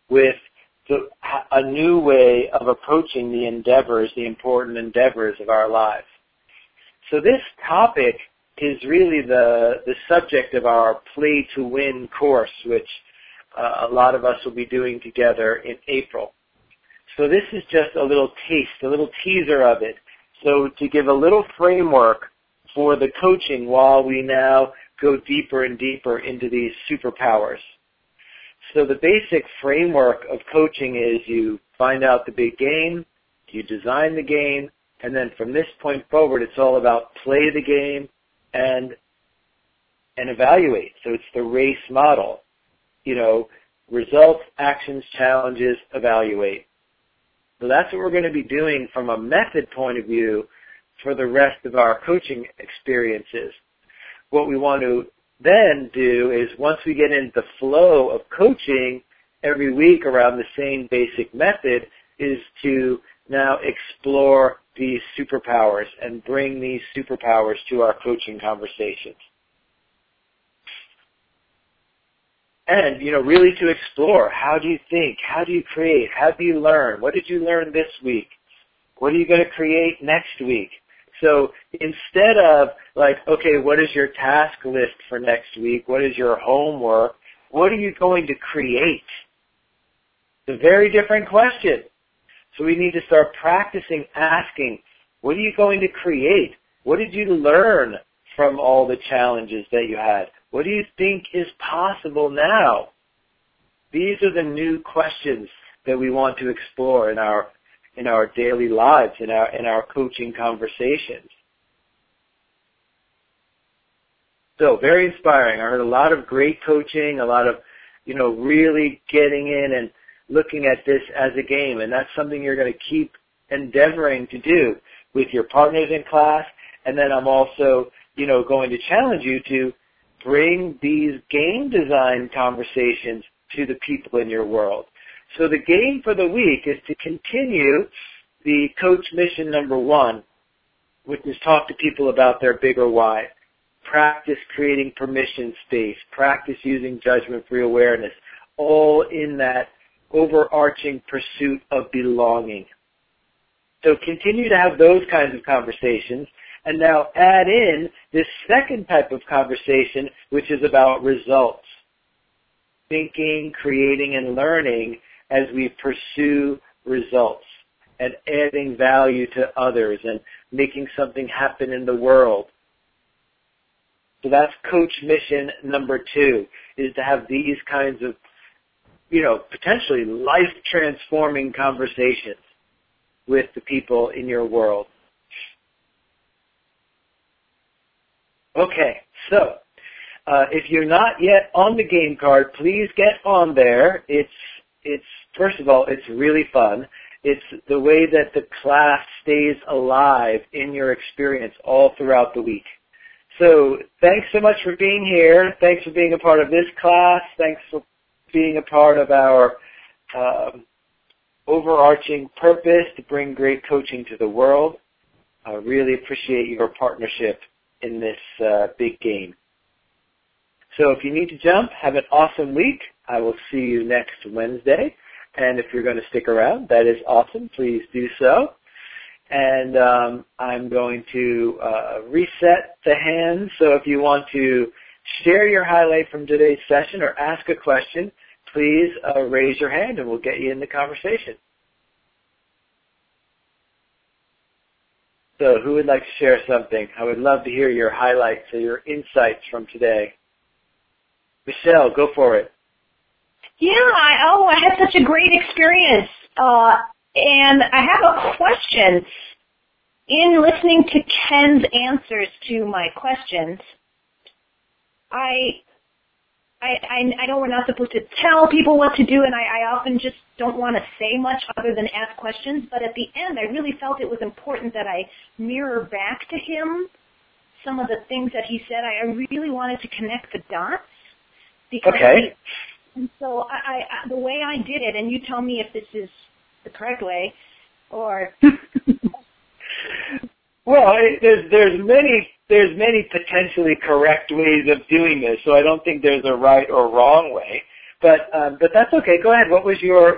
a new way of approaching the endeavors, the important endeavors of our lives. So this topic is really the subject of our Play to Win course, which a lot of us will be doing together in April. So this is just a little taste, a little teaser of it. So to give a little framework for the coaching while we now go deeper and deeper into these superpowers. So the basic framework of coaching is you find out the big game, you design the game, and then from this point forward, it's all about play the game and evaluate. So it's the race model. Results, actions, challenges, evaluate. So that's what we're going to be doing from a method point of view for the rest of our coaching experiences. What we want to then do is once we get into the flow of coaching every week around the same basic method is to now explore these superpowers and bring these superpowers to our coaching conversations. And, really to explore, how do you think? How do you create? How do you learn? What did you learn this week? What are you going to create next week? So instead of okay, what is your task list for next week? What is your homework? What are you going to create? It's a very different question. So we need to start practicing asking, what are you going to create? What did you learn from all the challenges that you had? What do you think is possible now? These are the new questions that we want to explore in our daily lives, in our coaching conversations. So very inspiring. I heard a lot of great coaching, a lot of, really getting in and looking at this as a game. And that's something you're going to keep endeavoring to do with your partners in class. And then I'm also, going to challenge you to bring these game design conversations to the people in your world. So the game for the week is to continue the coach mission number 1, which is talk to people about their bigger why. Practice creating permission space. Practice using judgment-free awareness. All in that overarching pursuit of belonging. So continue to have those kinds of conversations. And now add in this second type of conversation, which is about results. Thinking, creating, and learning as we pursue results and adding value to others and making something happen in the world. So that's coach mission number 2, is to have these kinds of, potentially life-transforming conversations with the people in your world. Okay, so if you're not yet on the game card, please get on there. It's first of all, it's really fun. It's the way that the class stays alive in your experience all throughout the week. So thanks so much for being here. Thanks for being a part of this class. Thanks for being a part of our overarching purpose to bring great coaching to the world. I really appreciate your partnership in this big game. So if you need to jump, have an awesome week. I will see you next Wednesday. And if you're going to stick around, that is awesome. Please do so. And I'm going to reset the hands. So if you want to share your highlight from today's session or ask a question, please raise your hand and we'll get you in the conversation. So who would like to share something? I would love to hear your highlights or your insights from today. Michelle, go for it. Yeah, I had such a great experience. And I have a question. In listening to Ken's answers to my questions, I know we're not supposed to tell people what to do, and I often just don't want to say much other than ask questions, but at the end I really felt it was important that I mirror back to him some of the things that he said. I really wanted to connect the dots. Okay. And so the way I did it, and you tell me if this is the correct way, or... Well, there's many potentially correct ways of doing this, so I don't think there's a right or wrong way. But that's okay. Go ahead. What was your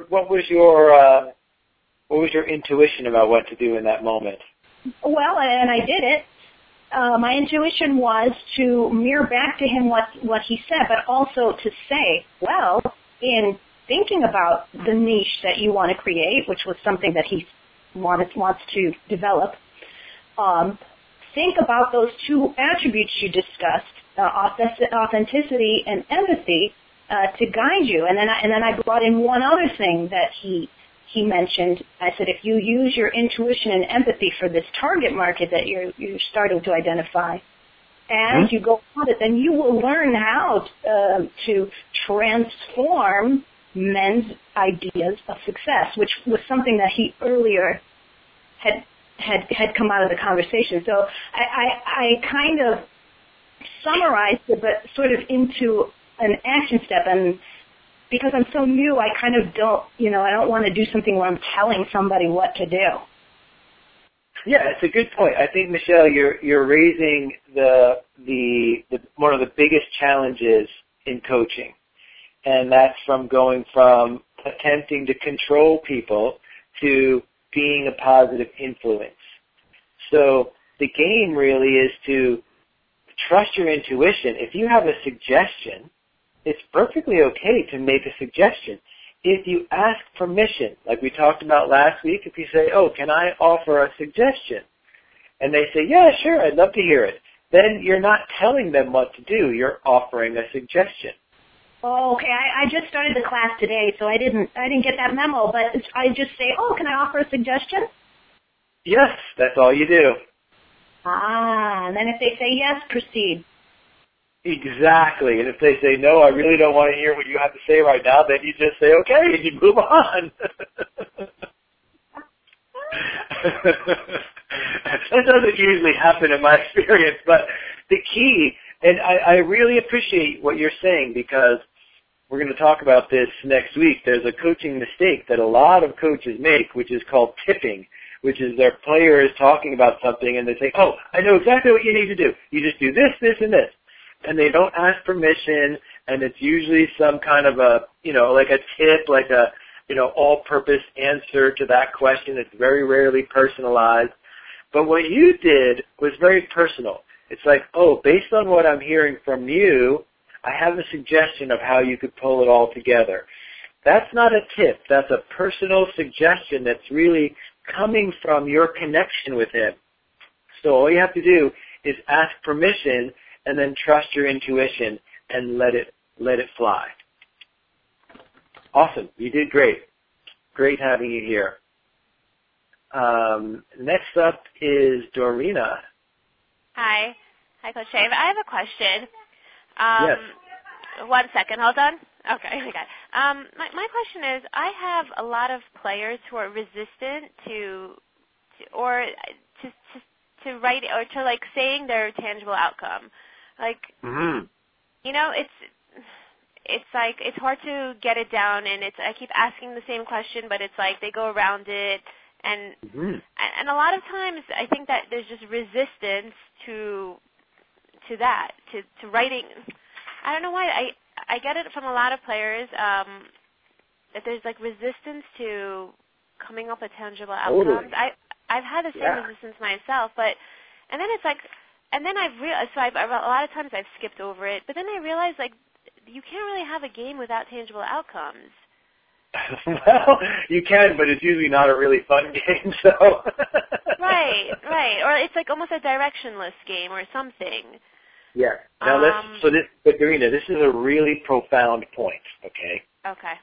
intuition about what to do in that moment? Well, and I did it. My intuition was to mirror back to him what he said, but also to say, well, in thinking about the niche that you want to create, which was something that he wants to develop, think about those two attributes you discussed, authenticity and empathy, to guide you. And then I brought in one other thing that he he mentioned, I said, if you use your intuition and empathy for this target market that you're starting to identify, as you go on it, then you will learn how to transform men's ideas of success, which was something that he earlier had come out of the conversation. So I kind of summarized it, but sort of into an action step. And because I'm so new, I kind of don't, I don't want to do something where I'm telling somebody what to do. Yeah, it's a good point. I think, Michelle, you're raising the one of the biggest challenges in coaching, and that's from going from attempting to control people to being a positive influence. So the game really is to trust your intuition. If you have a suggestion, it's perfectly okay to make a suggestion. If you ask permission, like we talked about last week, if you say, oh, can I offer a suggestion? And they say, yeah, sure, I'd love to hear it. Then you're not telling them what to do. You're offering a suggestion. Oh, okay. I just started the class today, so I didn't get that memo. But I just say, oh, can I offer a suggestion? Yes, that's all you do. And then if they say yes, proceed. Exactly. And if they say, no, I really don't want to hear what you have to say right now, then you just say, okay, and you move on. That doesn't usually happen in my experience, but the key, and I really appreciate what you're saying, because we're going to talk about this next week. There's a coaching mistake that a lot of coaches make, which is called tipping, which is their player is talking about something and they say, oh, I know exactly what you need to do. You just do this, this, and this. And they don't ask permission, and it's usually some kind of a, like a tip, like a, all-purpose answer to that question. It's very rarely personalized. But what you did was very personal. It's like, oh, based on what I'm hearing from you, I have a suggestion of how you could pull it all together. That's not a tip. That's a personal suggestion that's really coming from your connection with him. So all you have to do is ask permission and then trust your intuition and let it fly. Awesome. You did great. Great having you here. Next up is Dorina. Hi, Coach Dave. I have a question. Yes. 1 second. Hold on. Okay. My question is, I have a lot of players who are resistant to write or to like saying their tangible outcome. Like, it's like it's hard to get it down, and I keep asking the same question, but it's like they go around it, and a lot of times I think that there's just resistance to that, to writing. I don't know why. I get it from a lot of players that there's like resistance to coming up with tangible outcomes. Totally. I've had the same resistance myself, and then it's like. And then I've realized, so a lot of times I've skipped over it, but then I realized, like, you can't really have a game without tangible outcomes. Well, you can, but it's usually not a really fun game, so. Right. Or it's like almost a directionless game or something. Yeah. Now but Dorina, this is a really profound point, okay? Okay.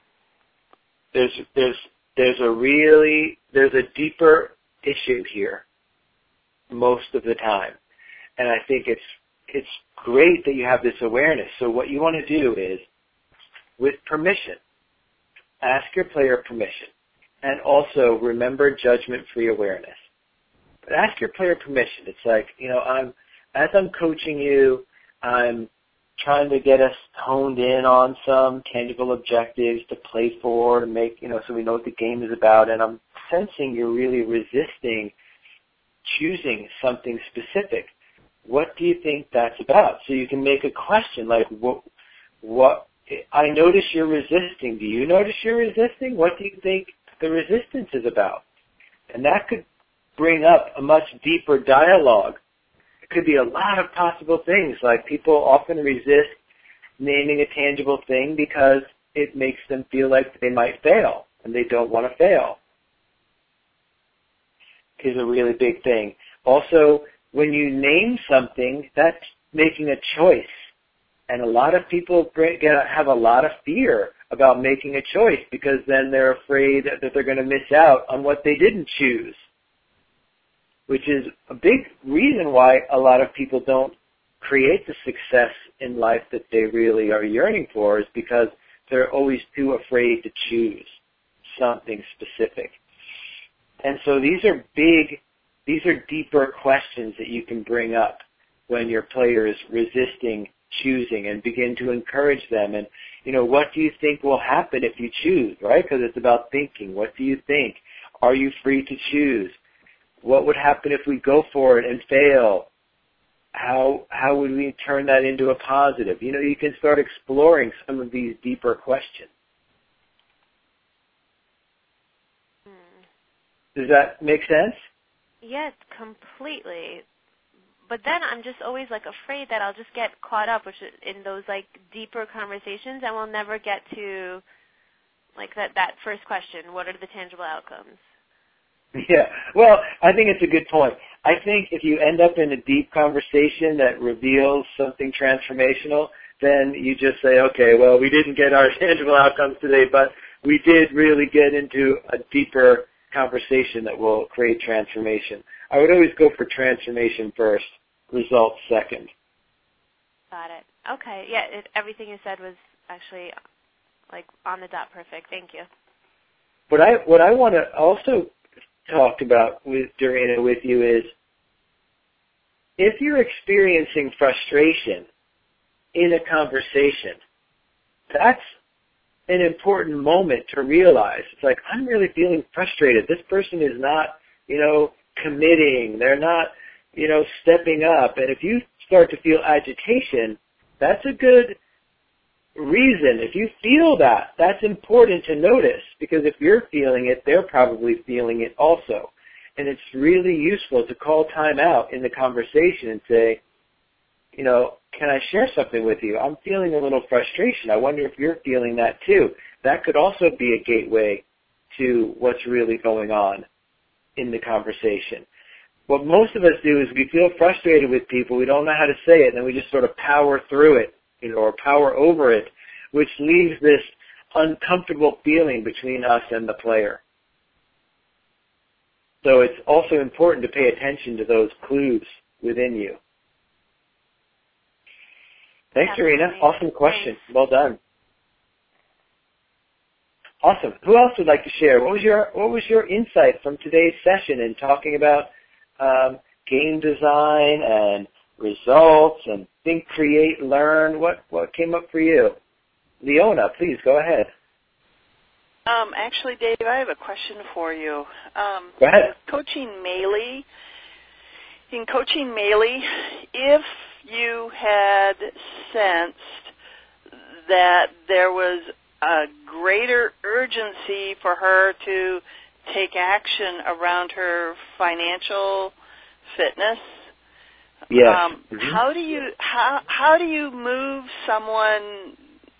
There's a deeper issue here most of the time. And I think it's great that you have this awareness. So what you want to do is, with permission, ask your player permission. And also remember judgment-free awareness. But ask your player permission. It's like, as I'm coaching you, I'm trying to get us honed in on some tangible objectives to play for, to make, so we know what the game is about. And I'm sensing you're really resisting choosing something specific. What do you think that's about? So you can make a question like, what I notice you're resisting. Do you notice you're resisting? What do you think the resistance is about? And that could bring up a much deeper dialogue. It could be a lot of possible things, like people often resist naming a tangible thing because it makes them feel like they might fail, and they don't want to fail. Is a really big thing. Also, when you name something, that's making a choice. And a lot of people have a lot of fear about making a choice because then they're afraid that they're going to miss out on what they didn't choose, which is a big reason why a lot of people don't create the success in life that they really are yearning for, is because they're always too afraid to choose something specific. And so these are deeper questions that you can bring up when your player is resisting choosing, and begin to encourage them. And, what do you think will happen if you choose, right? Because it's about thinking. What do you think? Are you free to choose? What would happen if we go for it and fail? How would we turn that into a positive? You can start exploring some of these deeper questions. Does that make sense? Yes, completely. But then I'm just always afraid that I'll just get caught up in those deeper conversations, and we'll never get to that first question. What are the tangible outcomes? Yeah. Well, I think it's a good point. I think if you end up in a deep conversation that reveals something transformational, then you just say, okay, well, we didn't get our tangible outcomes today, but we did really get into a deeper conversation that will create transformation. I would always go for transformation first, results second. Got it. Okay. Yeah, everything you said was actually on the dot perfect. Thank you. What I want to also talk about with Dorena with you is, if you're experiencing frustration in a conversation, that's an important moment to realize. It's I'm really feeling frustrated. This person is not, committing. They're not, stepping up. And if you start to feel agitation, that's a good reason. If you feel that, that's important to notice, because if you're feeling it, they're probably feeling it also. And it's really useful to call time out in the conversation and say, can I share something with you? I'm feeling a little frustration. I wonder if you're feeling that too. That could also be a gateway to what's really going on in the conversation. What most of us do is we feel frustrated with people. We don't know how to say it, and then we just sort of power through it, or power over it, which leaves this uncomfortable feeling between us and the player. So it's also important to pay attention to those clues within you. Thanks, Dorena. Awesome question. Well done. Awesome. Who else would like to share? What was your insight from today's session in talking about game design and results and think, create, learn? What came up for you? Leona, please go ahead. Actually, Dave, I have a question for you. Go ahead. In coaching Maylee, if you had sensed that there was a greater urgency for her to take action around her financial fitness, yes. How do you move someone,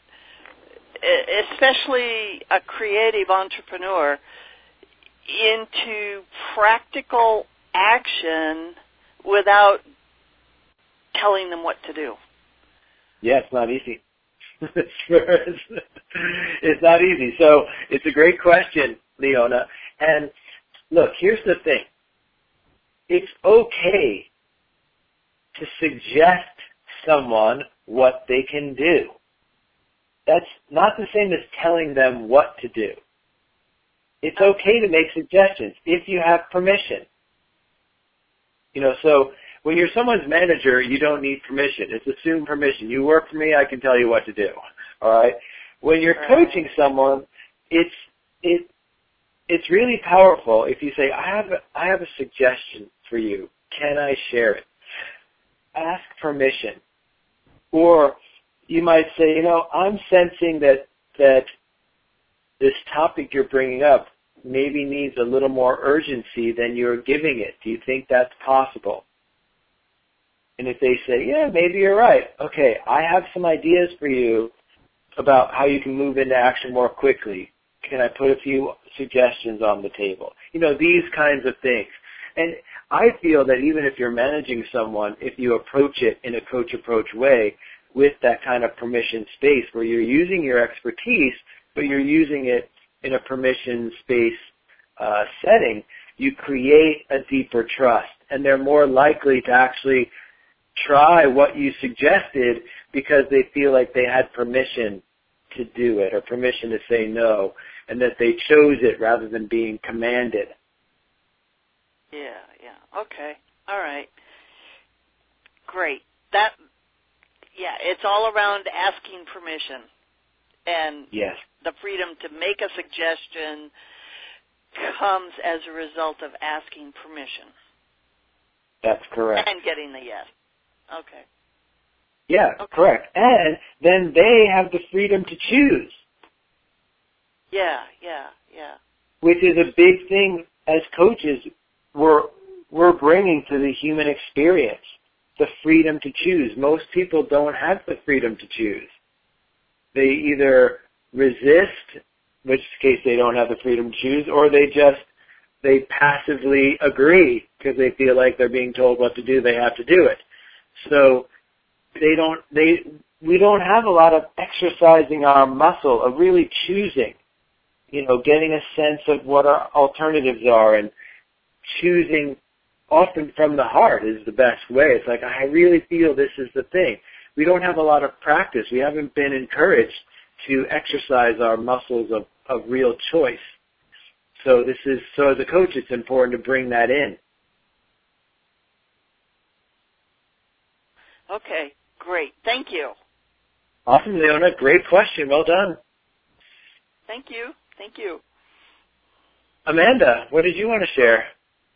especially a creative entrepreneur, into practical action without telling them what to do? Yeah, it's not easy. It's not easy. So it's a great question, Leona. And look, here's the thing. It's okay to suggest someone what they can do. That's not the same as telling them what to do. It's okay to make suggestions if you have permission. So when you're someone's manager, you don't need permission. It's assumed permission. You work for me, I can tell you what to do. All right? When you're coaching someone, it's really powerful if you say, I have a suggestion for you. Can I share it? Ask permission. Or you might say, I'm sensing that this topic you're bringing up maybe needs a little more urgency than you're giving it. Do you think that's possible? And if they say, yeah, maybe you're right. Okay, I have some ideas for you about how you can move into action more quickly. Can I put a few suggestions on the table? These kinds of things. And I feel that even if you're managing someone, if you approach it in a coach approach way with that kind of permission space where you're using your expertise but you're using it in a permission space setting, you create a deeper trust, and they're more likely to actually try what you suggested because they feel like they had permission to do it or permission to say no, and that they chose it rather than being commanded. Yeah. Okay. All right. Great. It's all around asking permission and yes. The freedom to make a suggestion comes as a result of asking permission. That's correct. And getting the yes. Okay. Yeah, okay. Correct. And then they have the freedom to choose. Yeah. Which is a big thing as coaches we're bringing to the human experience, the freedom to choose. Most people don't have the freedom to choose. They either resist, in which case they don't have the freedom to choose, or they passively agree because they feel like they're being told what to do, they have to do it. So we don't have a lot of exercising our muscle of really choosing, getting a sense of what our alternatives are, and choosing often from the heart is the best way. It's like, I really feel this is the thing. We don't have a lot of practice. We haven't been encouraged to exercise our muscles of real choice. So as a coach, it's important to bring that in. Okay, great. Thank you. Awesome, Leona. Great question. Well done. Thank you. Amanda, what did you want to share?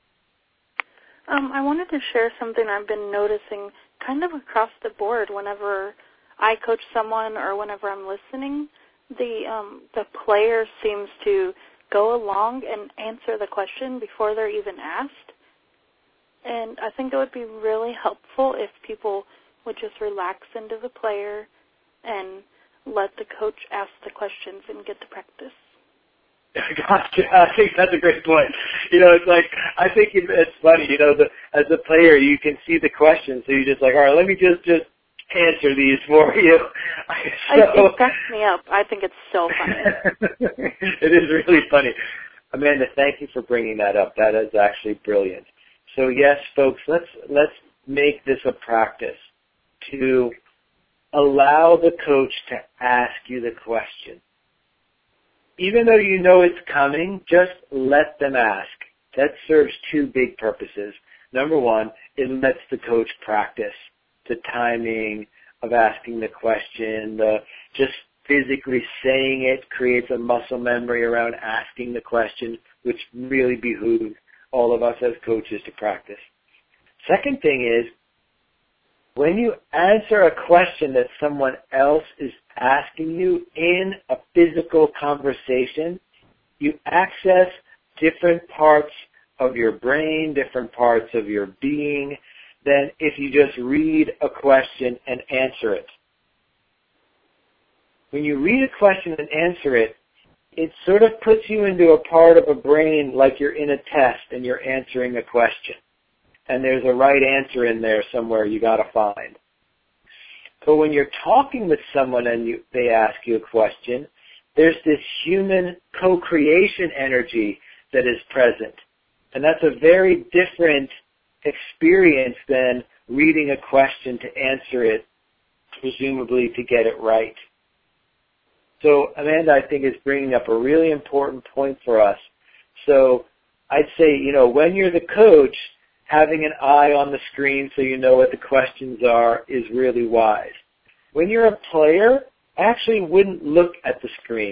I wanted to share something I've been noticing kind of across the board whenever I coach someone or whenever I'm listening. The player seems to go along and answer the question before they're even asked. And I think it would be really helpful if people would just relax into the player and let the coach ask the questions and get to practice. Gotcha. I think that's a great point. It's like, I think it's funny, as a player, you can see the questions, so you're just like, all right, let me just answer these for you. It cracks me up. I think it's so funny. It is really funny. Amanda, thank you for bringing that up. That is actually brilliant. So yes, folks, let's make this a practice to allow the coach to ask you the question. Even though you know it's coming, just let them ask. That serves two big purposes. Number one, it lets the coach practice the timing of asking the question. Just physically saying it creates a muscle memory around asking the question, which really behooves all of us as coaches to practice. Second thing is, when you answer a question that someone else is asking you in a physical conversation, you access different parts of your brain, different parts of your being, than if you just read a question and answer it. When you read a question and answer it, it sort of puts you into a part of a brain like you're in a test and you're answering a question. And there's a right answer in there somewhere you got to find. So when you're talking with someone and they ask you a question, there's this human co-creation energy that is present. And that's a very different experience than reading a question to answer it, presumably to get it right. So Amanda, I think, is bringing up a really important point for us. So I'd say, when you're the coach, having an eye on the screen so you know what the questions are is really wise. When you're a player, I actually wouldn't look at the screen.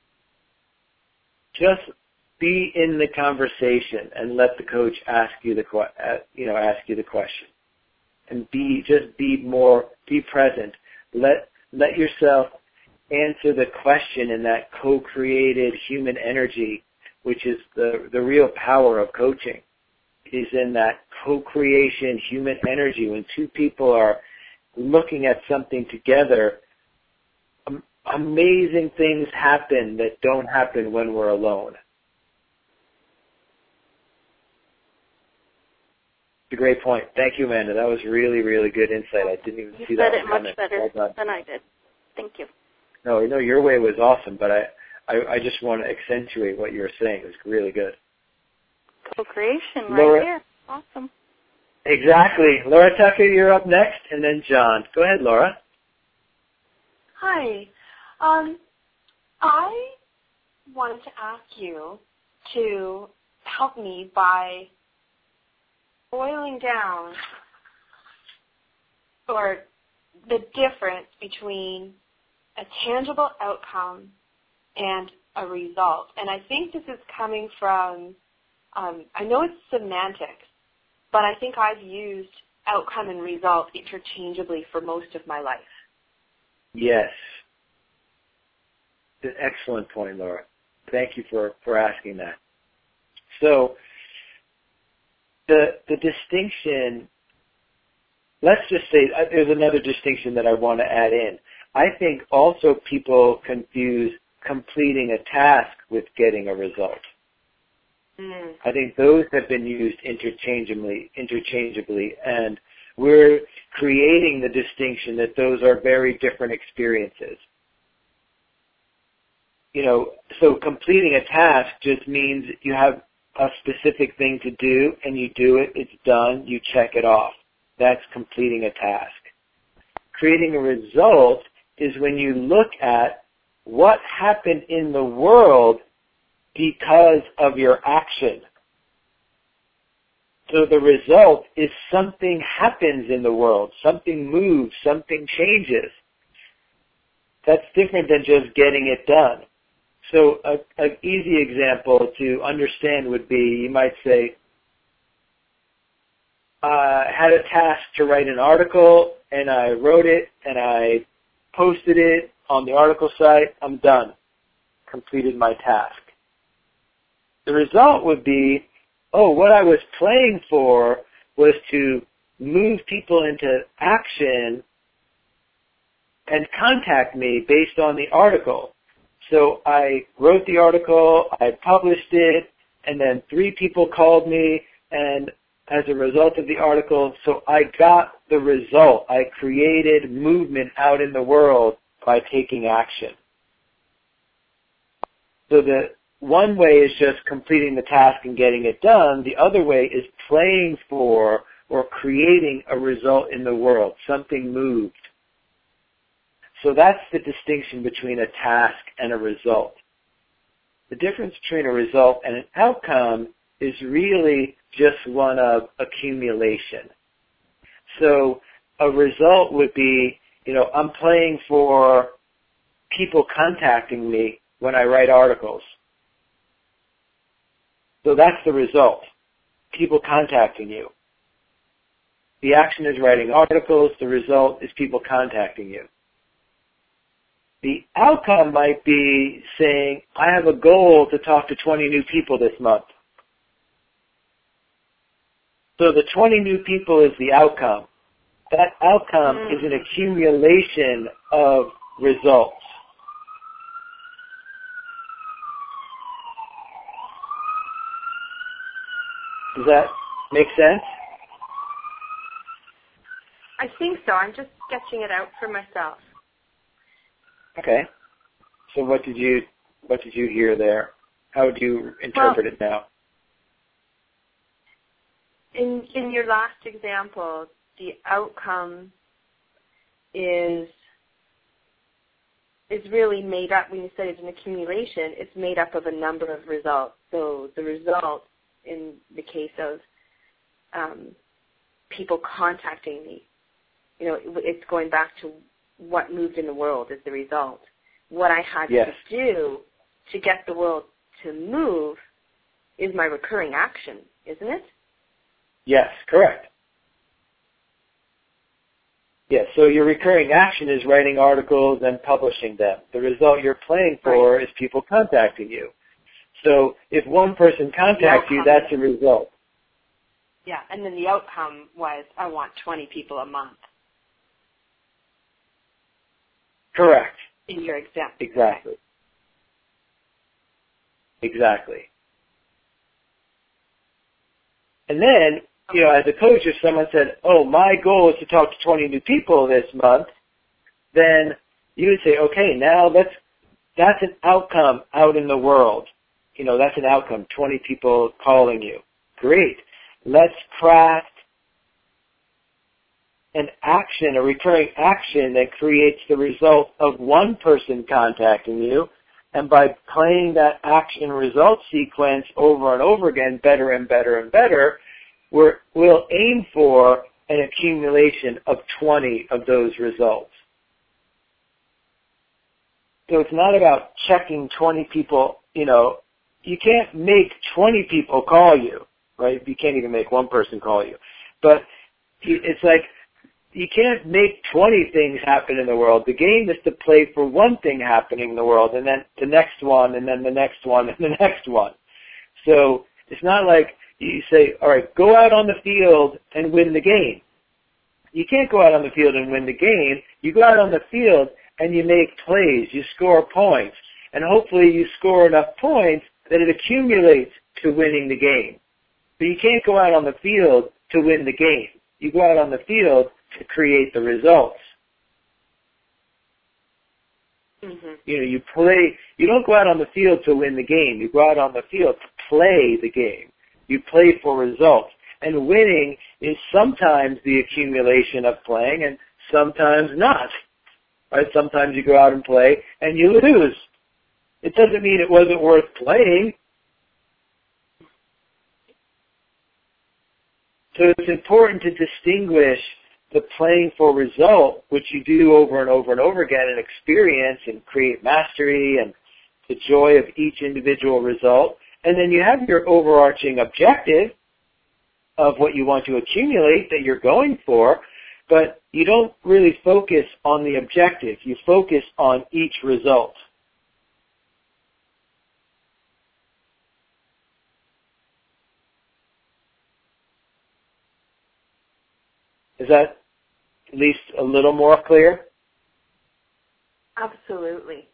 Just be in the conversation and let the coach ask you the question, and be present. Let yourself answer the question in that co-created human energy, which is the real power of coaching. Is in that co-creation human energy. When two people are looking at something together, amazing things happen that don't happen when we're alone. It's a great point. Thank you, Amanda. That was really, really good insight. I didn't even see that. You said it much better than I did. Thank you. No, your way was awesome, but I just want to accentuate what you're saying. It's really good. Co-creation Laura, right here. Awesome. Exactly. Laura Tucker, you're up next, and then John. Go ahead, Laura. Hi. I wanted to ask you to help me by boiling down or the difference between a tangible outcome and a result. And I think this is coming from, I know it's semantics, but I think I've used outcome and result interchangeably for most of my life. Yes. An excellent point, Laura. Thank you for asking that. So the distinction, let's just say there's another distinction that I want to add in. I think also people confuse completing a task with getting a result. I think those have been used interchangeably, and we're creating the distinction that those are very different experiences. So completing a task just means you have a specific thing to do, and you do it, it's done, you check it off. That's completing a task. Creating a result is when you look at what happened in the world because of your action. So the result is something happens in the world, something moves, something changes. That's different than just getting it done. So an easy example to understand would be, you might say, I had a task to write an article, and I wrote it, and I posted it on the article site. I'm done. Completed my task. The result would be, what I was playing for was to move people into action and contact me based on the article. So I wrote the article, I published it, and then 3 people called me, and as a result of the article, so I got the result. I created movement out in the world by taking action. So the one way is just completing the task and getting it done. The other way is playing for or creating a result in the world. Something moved. So that's the distinction between a task and a result. The difference between a result and an outcome is really just one of accumulation. So a result would be, I'm playing for people contacting me when I write articles. So that's the result, people contacting you. The action is writing articles. The result is people contacting you. The outcome might be saying, I have a goal to talk to 20 new people this month. So the 20 new people is the outcome. That outcome is an accumulation of results. Does that make sense? I think so. I'm just sketching it out for myself. Okay. So what did you hear there? How would you interpret it now? In your last example, the outcome is really made up. When you said it's an accumulation, it's made up of a number of results. So the result, in the case of people contacting me, it's going back to what moved in the world is the result. What I had to do to get the world to move is my recurring action, isn't it? Yes, correct. Yes, so your recurring action is writing articles and publishing them. The result you're playing for is people contacting you. So if one person contacts you, that's a result. Yeah, and then the outcome was I want 20 people a month. Correct. In your example. Exactly. Exactly. And then, as a coach, if someone said, my goal is to talk to 20 new people this month, then you would say, okay, now let's that's an outcome out in the world. That's an outcome, 20 people calling you. Great. Let's craft an action, a recurring action that creates the result of one person contacting you. And by playing that action result sequence over and over again, better and better and better, we'll aim for an accumulation of 20 of those results. So it's not about checking 20 people, you can't make 20 people call you, right? You can't even make one person call you. But it's like, you can't make 20 things happen in the world. The game is to play for one thing happening in the world, and then the next one, and then the next one, and the next one. So it's not like you say, all right, go out on the field and win the game. You can't go out on the field and win the game. You go out on the field and you make plays. You score points. And hopefully you score enough points that it accumulates to winning the game. But you can't go out on the field to win the game. You go out on the field to create the results. Mm-hmm. You play. You don't go out on the field to win the game. You go out on the field to play the game. You play for results. And winning is sometimes the accumulation of playing and sometimes not. Right? Sometimes you go out and play and you lose. It doesn't mean it wasn't worth playing. So it's important to distinguish the playing for result, which you do over and over and over again and experience and create mastery and the joy of each individual result. And then you have your overarching objective of what you want to accumulate that you're going for, but you don't really focus on the objective. You focus on each result. Is that at least a little more clear? Absolutely.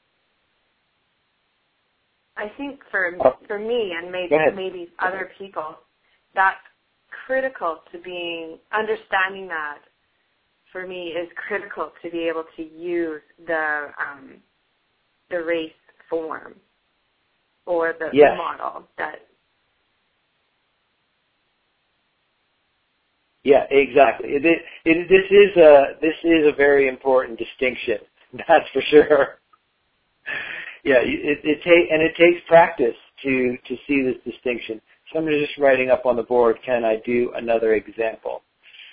I think for me and maybe other people, that's critical to understanding that for me is critical to be able to use the race form or the model that. Yeah, exactly. This is a very important distinction. That's for sure. Yeah, it takes practice to see this distinction. So I'm just writing up on the board. Can I do another example?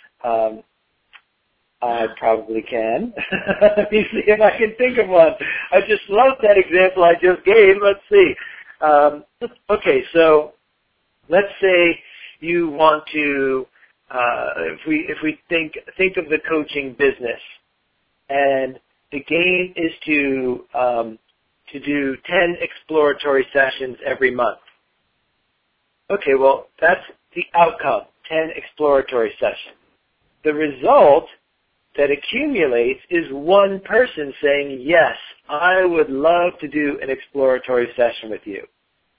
I probably can. Let me see if I can think of one. I just love that example I just gave. Let's see. Okay, so let's say you want to. If we think of the coaching business, and the game is to do 10 exploratory sessions every month. Okay, well that's the outcome, 10 exploratory sessions. The result that accumulates is one person saying, yes, I would love to do an exploratory session with you.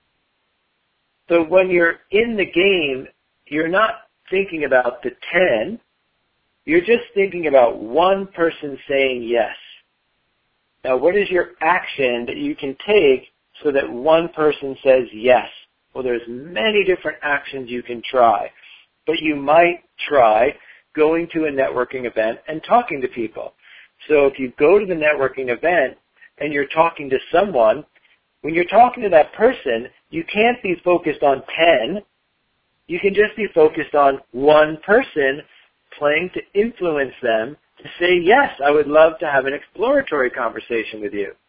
So when you're in the game, you're not thinking about the 10, you're just thinking about one person saying yes. Now, what is your action that you can take so that one person says yes? Well, there's many different actions you can try, but you might try going to a networking event and talking to people. So if you go to the networking event and you're talking to someone, when you're talking to that person, you can't be focused on 10. You can just be focused on one person playing to influence them to say, yes, I would love to have an exploratory conversation with you.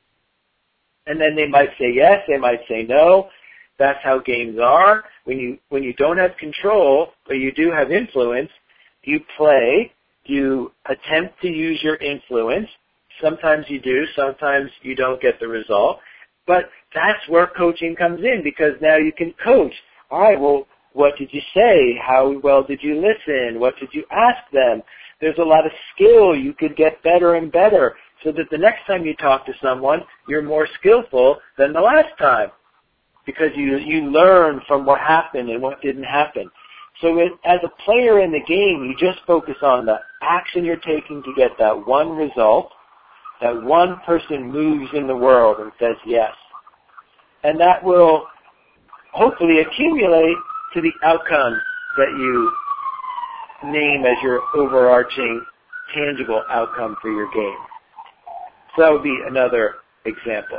And then they might say yes, they might say no. That's how games are. When you don't have control, but you do have influence, you play, you attempt to use your influence. Sometimes you do, sometimes you don't get the result. But that's where coaching comes in, because now you can coach. All right, well, what did you say? How well did you listen? What did you ask them? There's a lot of skill. You could get better and better so that the next time you talk to someone, you're more skillful than the last time because you learn from what happened and what didn't happen. So as a player in the game, you just focus on the action you're taking to get that one result, that one person moves in the world and says yes. And that will hopefully accumulate to the outcome that you name as your overarching tangible outcome for your game. So that would be another example.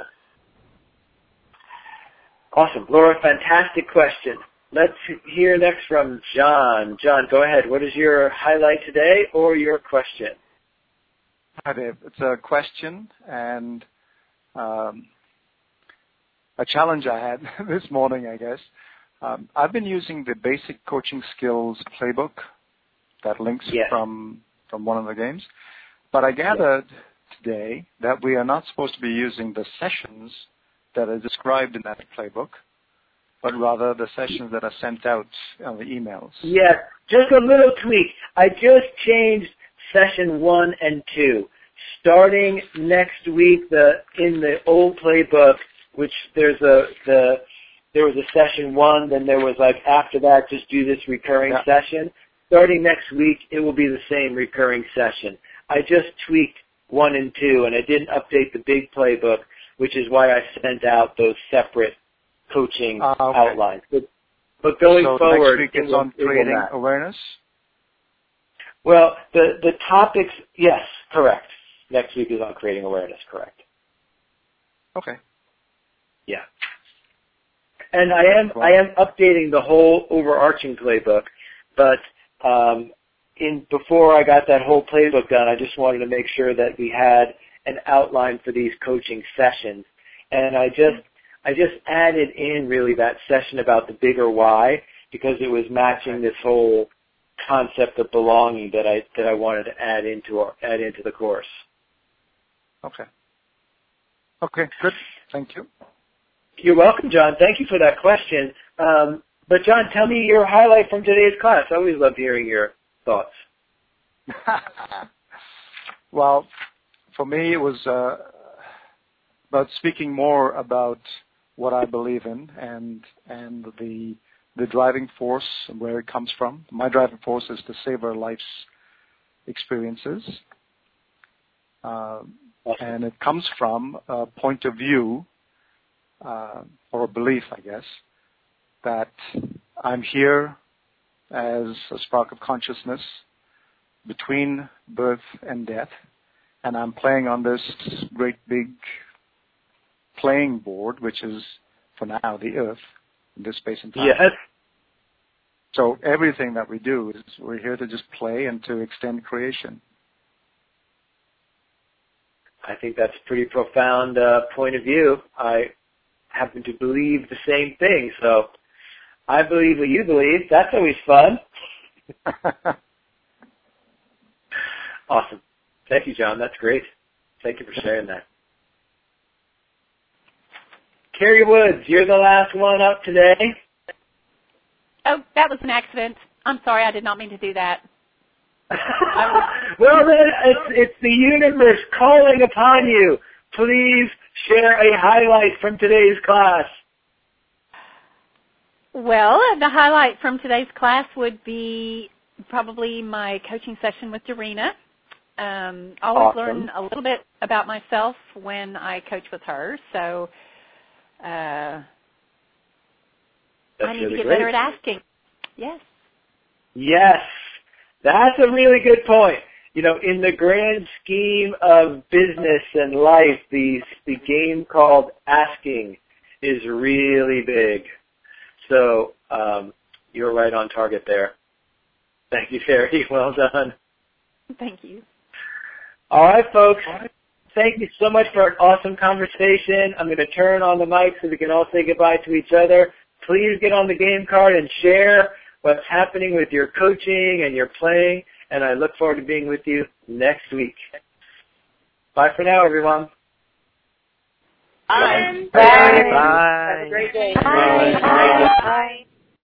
Awesome. Laura, fantastic question. Let's hear next from John. John, go ahead. What is your highlight today or your question? Hi, Dave. It's a question and a challenge I had this morning, I guess. I've been using the Basic Coaching Skills Playbook that links from one of the games, but I gathered today that we are not supposed to be using the sessions that are described in that playbook, but rather the sessions that are sent out on the emails. Yes, just a little tweak. I just changed session 1 and 2. Starting next week, in the old playbook, which there was a session 1, then there was after that, just do this recurring session. Starting next week, it will be the same recurring session. I just tweaked 1 and 2, and I didn't update the big playbook, which is why I sent out those separate coaching outlines. But going forward, next week is on creating awareness? Well, the topics, yes, correct. Next week is on creating awareness, correct. Okay. Yeah. And I am updating the whole overarching playbook, but before I got that whole playbook done, I just wanted to make sure that we had an outline for these coaching sessions. And I just added in really that session about the bigger why, because it was matching this whole concept of belonging that I wanted to add into the course. Okay. Okay, good. Thank you. You're welcome, John. Thank you for that question. But John, tell me your highlight from today's class. I always love hearing your thoughts. Well, for me, it was about speaking more about what I believe in and the driving force and where it comes from. My driving force is to savor life's experiences. And it comes from a point of view, or a belief, I guess, that I'm here as a spark of consciousness between birth and death, and I'm playing on this great big playing board, which is, for now, the Earth, in this space and time. Yes. So everything that we do is we're here to just play and to extend creation. I think that's a pretty profound point of view. I happen to believe the same thing, so I believe what you believe. That's always fun. Awesome. Thank you, John. That's great. Thank you for sharing that. Carrie Woods, you're the last one up today. Oh, that was an accident. I'm sorry. I did not mean to do that. Well, then, it's the universe calling upon you. Please share a highlight from today's class. Well, the highlight from today's class would be probably my coaching session with Dorina. Always learn a little bit about myself when I coach with her, so I need to get better at asking. Yes. Yes. That's a really good point. You know, in the grand scheme of business and life, the game called asking is really big. So you're right on target there. Thank you, Carrie. Well done. Thank you. All right, folks. Thank you so much for an awesome conversation. I'm going to turn on the mic so we can all say goodbye to each other. Please get on the game card and share what's happening with your coaching and your playing, and I look forward to being with you next week. Bye for now, everyone. Bye. Bye. Bye. Have a great day. Bye. Bye.